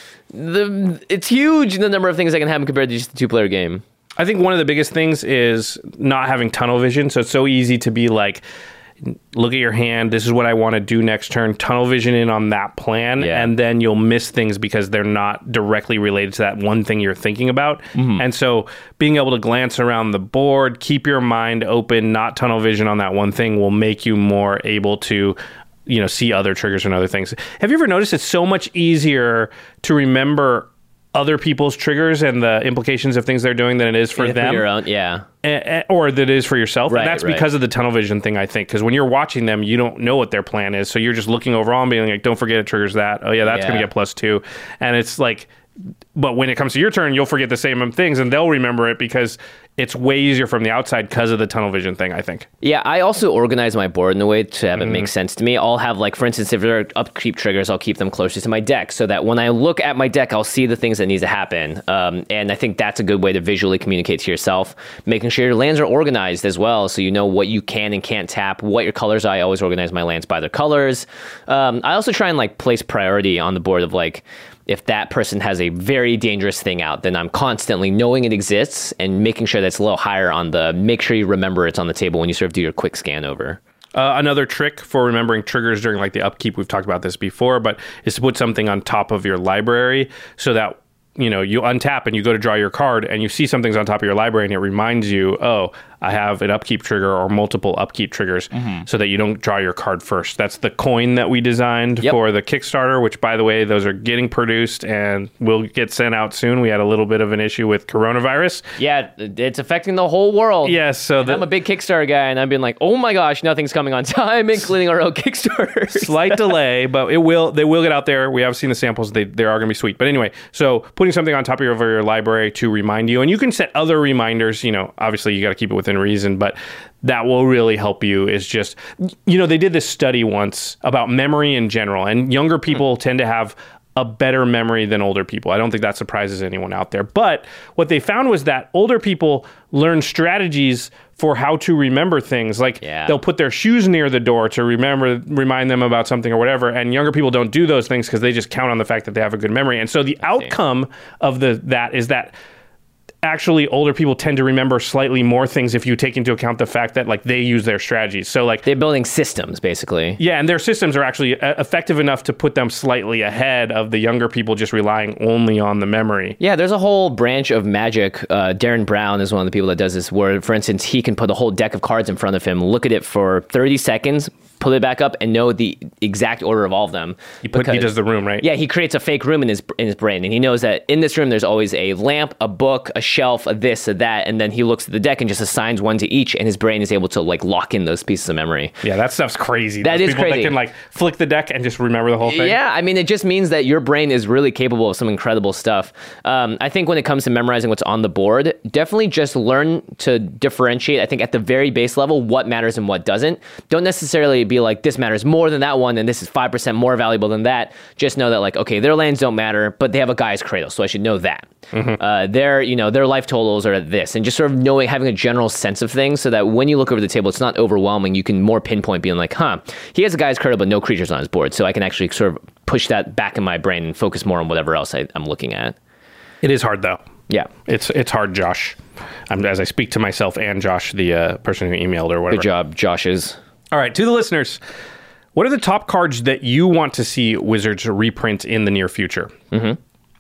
the it's huge the number of things that can happen compared to just a two player game. I think one of the biggest things is not having tunnel vision. So it's so easy to be like, look at your hand. This is what I want to do next turn. Tunnel vision in on that plan. Yeah. And then you'll miss things because they're not directly related to that one thing you're thinking about. Mm-hmm. And so being able to glance around the board, keep your mind open, not tunnel vision on that one thing will make you more able to, you know, see other triggers and other things. Have you ever noticed it's so much easier to remember other people's triggers and the implications of things they're doing than it is for Yeah, them? your own, yeah. Eh, or that it is for yourself. Right, and that's right. because of the tunnel vision thing, I think. Because when you're watching them, you don't know what their plan is. So you're just looking overall and being like, don't forget it triggers that. Oh, yeah, that's Yeah. going to get plus two. And it's like, but when it comes to your turn, you'll forget the same things and they'll remember it because it's way easier from the outside because of the tunnel vision thing, I think. Yeah, I also organize my board in a way to have it Mm-hmm. make sense to me. I'll have, like, for instance, if there are upkeep triggers, I'll keep them closer to my deck so that when I look at my deck, I'll see the things that need to happen. Um, and I think that's a good way to visually communicate to yourself, making sure your lands are organized as well so you know what you can and can't tap, what your colors are. I always organize my lands by their colors. Um, I also try and, like, place priority on the board of, like, if that person has a very dangerous thing out, then I'm constantly knowing it exists and making sure that's a little higher on the make sure you remember it's on the table when you sort of do your quick scan over. Uh, another trick for remembering triggers during like the upkeep, we've talked about this before, but is to put something on top of your library so that, you know, you untap and you go to draw your card and you see something's on top of your library and it reminds you, oh, I have an upkeep trigger or multiple upkeep triggers mm-hmm. so that you don't draw your card first. That's the coin that we designed yep. for the Kickstarter, which, by the way, those are getting produced and will get sent out soon. We had a little bit of an issue with coronavirus. Yeah, it's affecting the whole world. Yes. So the, I'm a big Kickstarter guy and I've been like, oh my gosh, nothing's coming on time, including our own Kickstarter. Slight delay, but it will. They will get out there. We have seen the samples. They, they are going to be sweet. But anyway, so putting something on top of your, your library to remind you, and you can set other reminders. You know, obviously you got to keep it within reason, but that will really help you. Is just, you know, they did this study once about memory in general, and younger people hmm. tend to have a better memory than older people. I don't think that surprises anyone out there. But what they found was that older people learn strategies for how to remember things. Like yeah. they'll put their shoes near the door to remember, remind them about something or whatever. And younger people don't do those things because they just count on the fact that they have a good memory. And so the outcome of the that is that actually older people tend to remember slightly more things if you take into account the fact that like they use their strategies. So like they're building systems basically. Yeah, and their systems are actually uh, effective enough to put them slightly ahead of the younger people just relying only on the memory. Yeah, there's a whole branch of Magic. Uh, Darren Brown is one of the people that does this where, for instance, he can put a whole deck of cards in front of him, look at it for thirty seconds, pull it back up, and know the exact order of all of them. He, put, because, he does the room, right? Yeah, he creates a fake room in his in his brain, and he knows that in this room there's always a lamp, a book, a shelf, a this, a that, and then he looks at the deck and just assigns one to each, and his brain is able to like lock in those pieces of memory. Yeah, that stuff's crazy. That Those is people crazy. that can like flick the deck and just remember the whole thing. Yeah, I mean, it just means that your brain is really capable of some incredible stuff. Um, I think when it comes to memorizing what's on the board, definitely just learn to differentiate, I think, at the very base level, what matters and what doesn't. Don't necessarily be like, this matters more than that one, and this is five percent more valuable than that. Just know that, like, okay, their lands don't matter, but they have a Gaia's Cradle, so I should know that. Mm-hmm. Uh, their, you know, their life totals are at this, and just sort of knowing, having a general sense of things so that when you look over the table, it's not overwhelming. You can more pinpoint being like, huh, he has a Gaia's Cradle, but no creatures on his board, so I can actually sort of push that back in my brain and focus more on whatever else I, I'm looking at. It is hard, though. Yeah. It's it's hard, Josh. I'm, as I speak to myself and Josh, the uh, person who emailed or whatever. Good job, Josh's. All right, to the listeners, what are the top cards that you want to see Wizards reprint in the near future? Mm-hmm.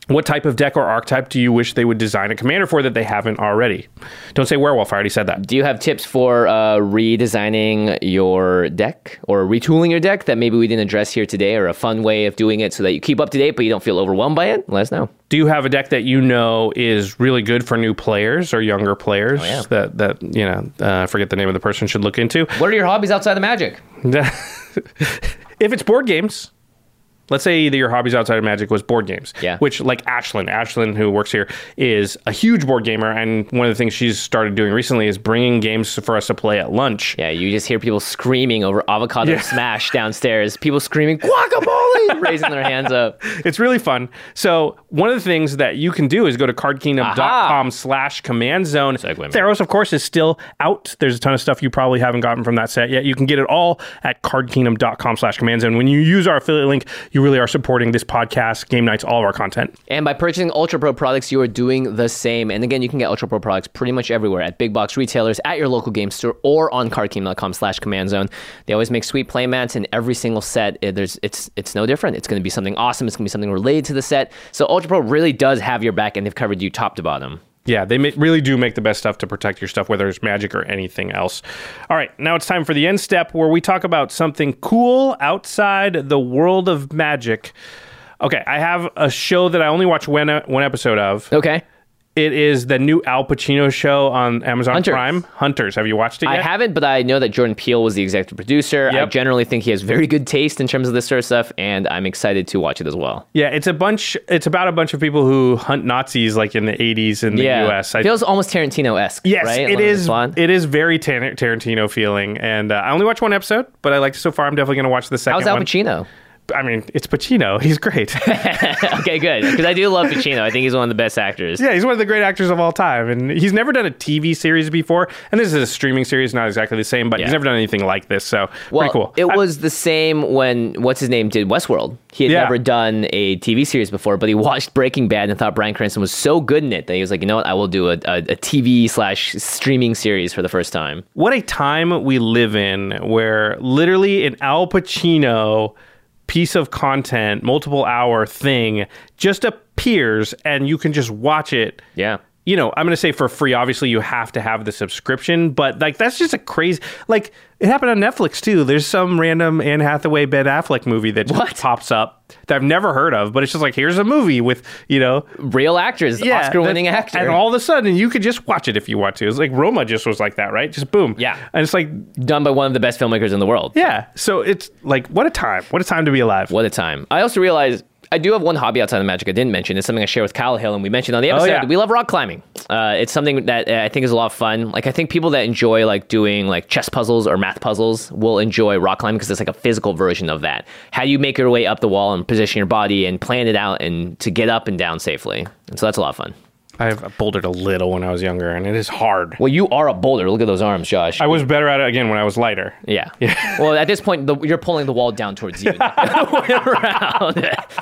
What type of deck or archetype do you wish they would design a commander for that they haven't already? Don't say werewolf. I already said that. Do you have tips for uh, redesigning your deck or retooling your deck that maybe we didn't address here today, or a fun way of doing it so that you keep up to date but you don't feel overwhelmed by it? Let us know. Do you have a deck that you know is really good for new players or younger players oh, yeah. that, that, you know, uh, forget the name of the person, should look into? What are your hobbies outside of Magic? If it's board games, let's say that your hobbies outside of Magic was board games, yeah. which like Ashlyn, Ashlyn, who works here, is a huge board gamer. And one of the things she's started doing recently is bringing games for us to play at lunch. Yeah, you just hear people screaming over Avocado yeah. Smash downstairs. People screaming, guacamole, raising their hands up. It's really fun. So one of the things that you can do is go to cardkingdom.com slash command zone. Theros, of course, is still out. There's a ton of stuff you probably haven't gotten from that set yet. You can get it all at cardkingdom.com slash command zone. When you use our affiliate link, you really are supporting this podcast, game nights, all of our content. And by purchasing Ultra Pro products, you are doing the same. And again, you can get Ultra Pro products pretty much everywhere at big box retailers, at your local game store, or on cardkingdom.com slash command zone. They always make sweet playmats in every single set. There's, it's it's no different. It's going to be something awesome. It's going to be something related to the set. So Ultra Pro really does have your back, and they've covered you top to bottom. Yeah, they really do make the best stuff to protect your stuff, whether it's Magic or anything else. All right, now it's time for the end step, where we talk about something cool outside the world of Magic. Okay, I have a show that I only watch one, one episode of. Okay. It is the new Al Pacino show on Amazon Hunters. Prime. Hunters. Have you watched it yet? I haven't, but I know that Jordan Peele was the executive producer. Yep. I generally think he has very good taste in terms of this sort of stuff, and I'm excited to watch it as well. Yeah, it's a bunch. It's about a bunch of people who hunt Nazis like in the eighties in the yeah. U S. It feels almost Tarantino-esque, yes, right? it is. It is very Tar- Tarantino feeling, and uh, I only watched one episode, but I liked it so far. I'm definitely going to watch the second one. How's Al one. Pacino? I mean, it's Pacino. He's great. Okay, good. Because I do love Pacino. I think he's one of the best actors. Yeah, he's one of the great actors of all time. And he's never done a T V series before. And this is a streaming series, not exactly the same, but yeah. he's never done anything like this. So, well, pretty cool. It I, was the same when, what's his name, did Westworld. He had yeah. never done a T V series before, but he watched Breaking Bad and thought Bryan Cranston was so good in it that he was like, you know what, I will do a, a, a T V slash streaming series for the first time. What a time we live in where literally an Al Pacino piece of content, multiple hour thing just appears and you can just watch it. Yeah. You know, I'm going to say for free. Obviously, you have to have the subscription, but like that's just a crazy. Like it happened on Netflix too. There's some random Anne Hathaway, Ben Affleck movie that just what? pops up that I've never heard of, but it's just like here's a movie with you know real actors, yeah, Oscar-winning actor, and all of a sudden you could just watch it if you want to. It's like Roma just was like that, right? Just boom, yeah, and it's like done by one of the best filmmakers in the world. Yeah, so it's like what a time, what a time to be alive. What a time. I also realized I do have one hobby outside of Magic I didn't mention. It's something I share with Kyle Hill, and we mentioned on the episode. Oh, yeah. We love rock climbing. Uh, it's something that uh, I think is a lot of fun. Like I think people that enjoy like doing like chess puzzles or math puzzles will enjoy rock climbing because it's like a physical version of that. How do you make your way up the wall and position your body and plan it out and to get up and down safely? And so that's a lot of fun. I've bouldered a little when I was younger, and it is hard. Well, you are a boulder. Look at those arms, Josh. I was better at it, again, when I was lighter. Yeah. yeah. Well, at this point, the, you're pulling the wall down towards you. around.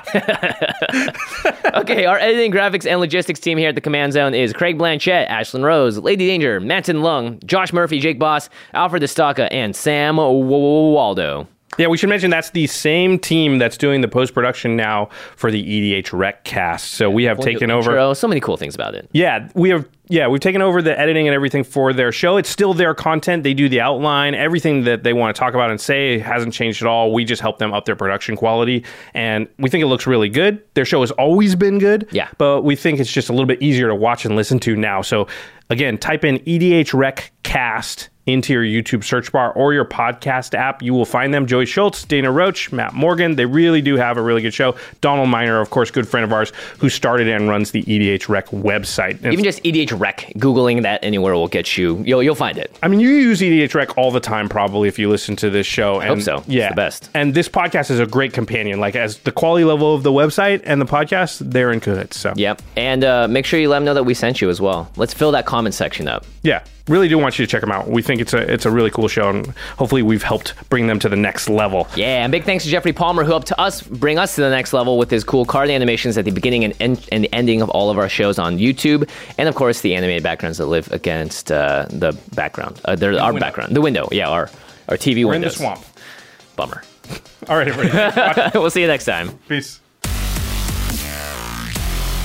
Okay, our editing, graphics, and logistics team here at the Command Zone is Craig Blanchett, Ashlyn Rose, Lady Danger, Manton Lung, Josh Murphy, Jake Boss, Alfred Destaca, and Sam Waldo. Yeah, we should mention that's the same team that's doing the post-production now for the E D H RecCast. So we have We'll taken do over... intro. So many cool things about it. Yeah, we have... Yeah, we've taken over the editing and everything for their show. It's still their content. They do the outline. Everything that they want to talk about and say hasn't changed at all. We just help them up their production quality. And we think it looks really good. Their show has always been good. Yeah. But we think it's just a little bit easier to watch and listen to now. So again, type in E D H RecCast into your YouTube search bar or your podcast app. You will find them. Joey Schultz, Dana Roach, Matt Morgan. They really do have a really good show. Donald Miner, of course, good friend of ours, who started and runs the E D H Rec website. And even just E D H Rec, Googling that anywhere will get you. You'll you'll find it. I mean, you use E D H Rec all the time, probably, if you listen to this show. And, I hope so. Yeah, it's the best. And this podcast is a great companion. Like, as the quality level of the website and the podcast, they're in cahoots. So. Yep. And uh, make sure you let them know that we sent you as well. Let's fill that comment section up. Yeah. Really do want you to check them out. We think it's a it's a really cool show, and hopefully we've helped bring them to the next level. Yeah, and big thanks to Jeffrey Palmer, who helped to us bring us to the next level with his cool card animations at the beginning and, end, and the ending of all of our shows on YouTube, and of course the animated backgrounds that live against uh, the background, uh, our window. background, the window. Yeah, our our T V We're windows. in the swamp. Bummer. All right, everybody. We'll see you next time. Peace.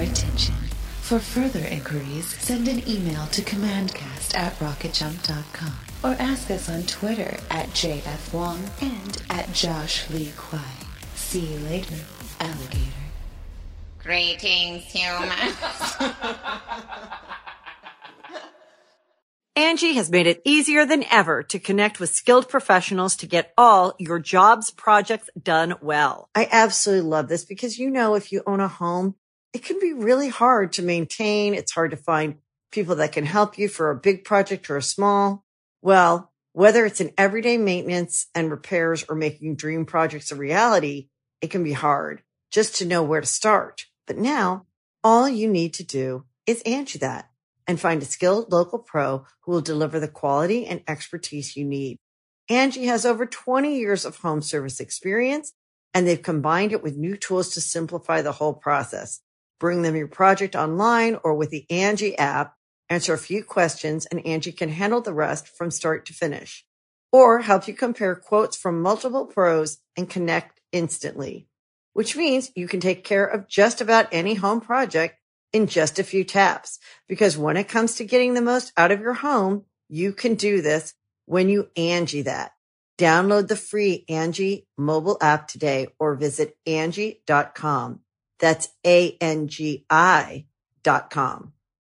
attention. For further inquiries, send an email to commandcast at rocketjump dot com or ask us on Twitter at J F Wong and at Josh Lee Kwai. See you later, alligator. Greetings, humans. Angie has made it easier than ever to connect with skilled professionals to get all your jobs projects done well. I absolutely love this because, you know, if you own a home, it can be really hard to maintain. It's hard to find people that can help you for a big project or a small. Well, whether it's in everyday maintenance and repairs or making dream projects a reality, it can be hard just to know where to start. But now all you need to do is Angie that and find a skilled local pro who will deliver the quality and expertise you need. Angie has over twenty years of home service experience, and they've combined it with new tools to simplify the whole process. Bring them your project online or with the Angie app, answer a few questions, and Angie can handle the rest from start to finish. Or help you compare quotes from multiple pros and connect instantly, which means you can take care of just about any home project in just a few taps. Because when it comes to getting the most out of your home, you can do this when you Angie that. Download the free Angie mobile app today or visit Angie dot com. That's A N G I dot com.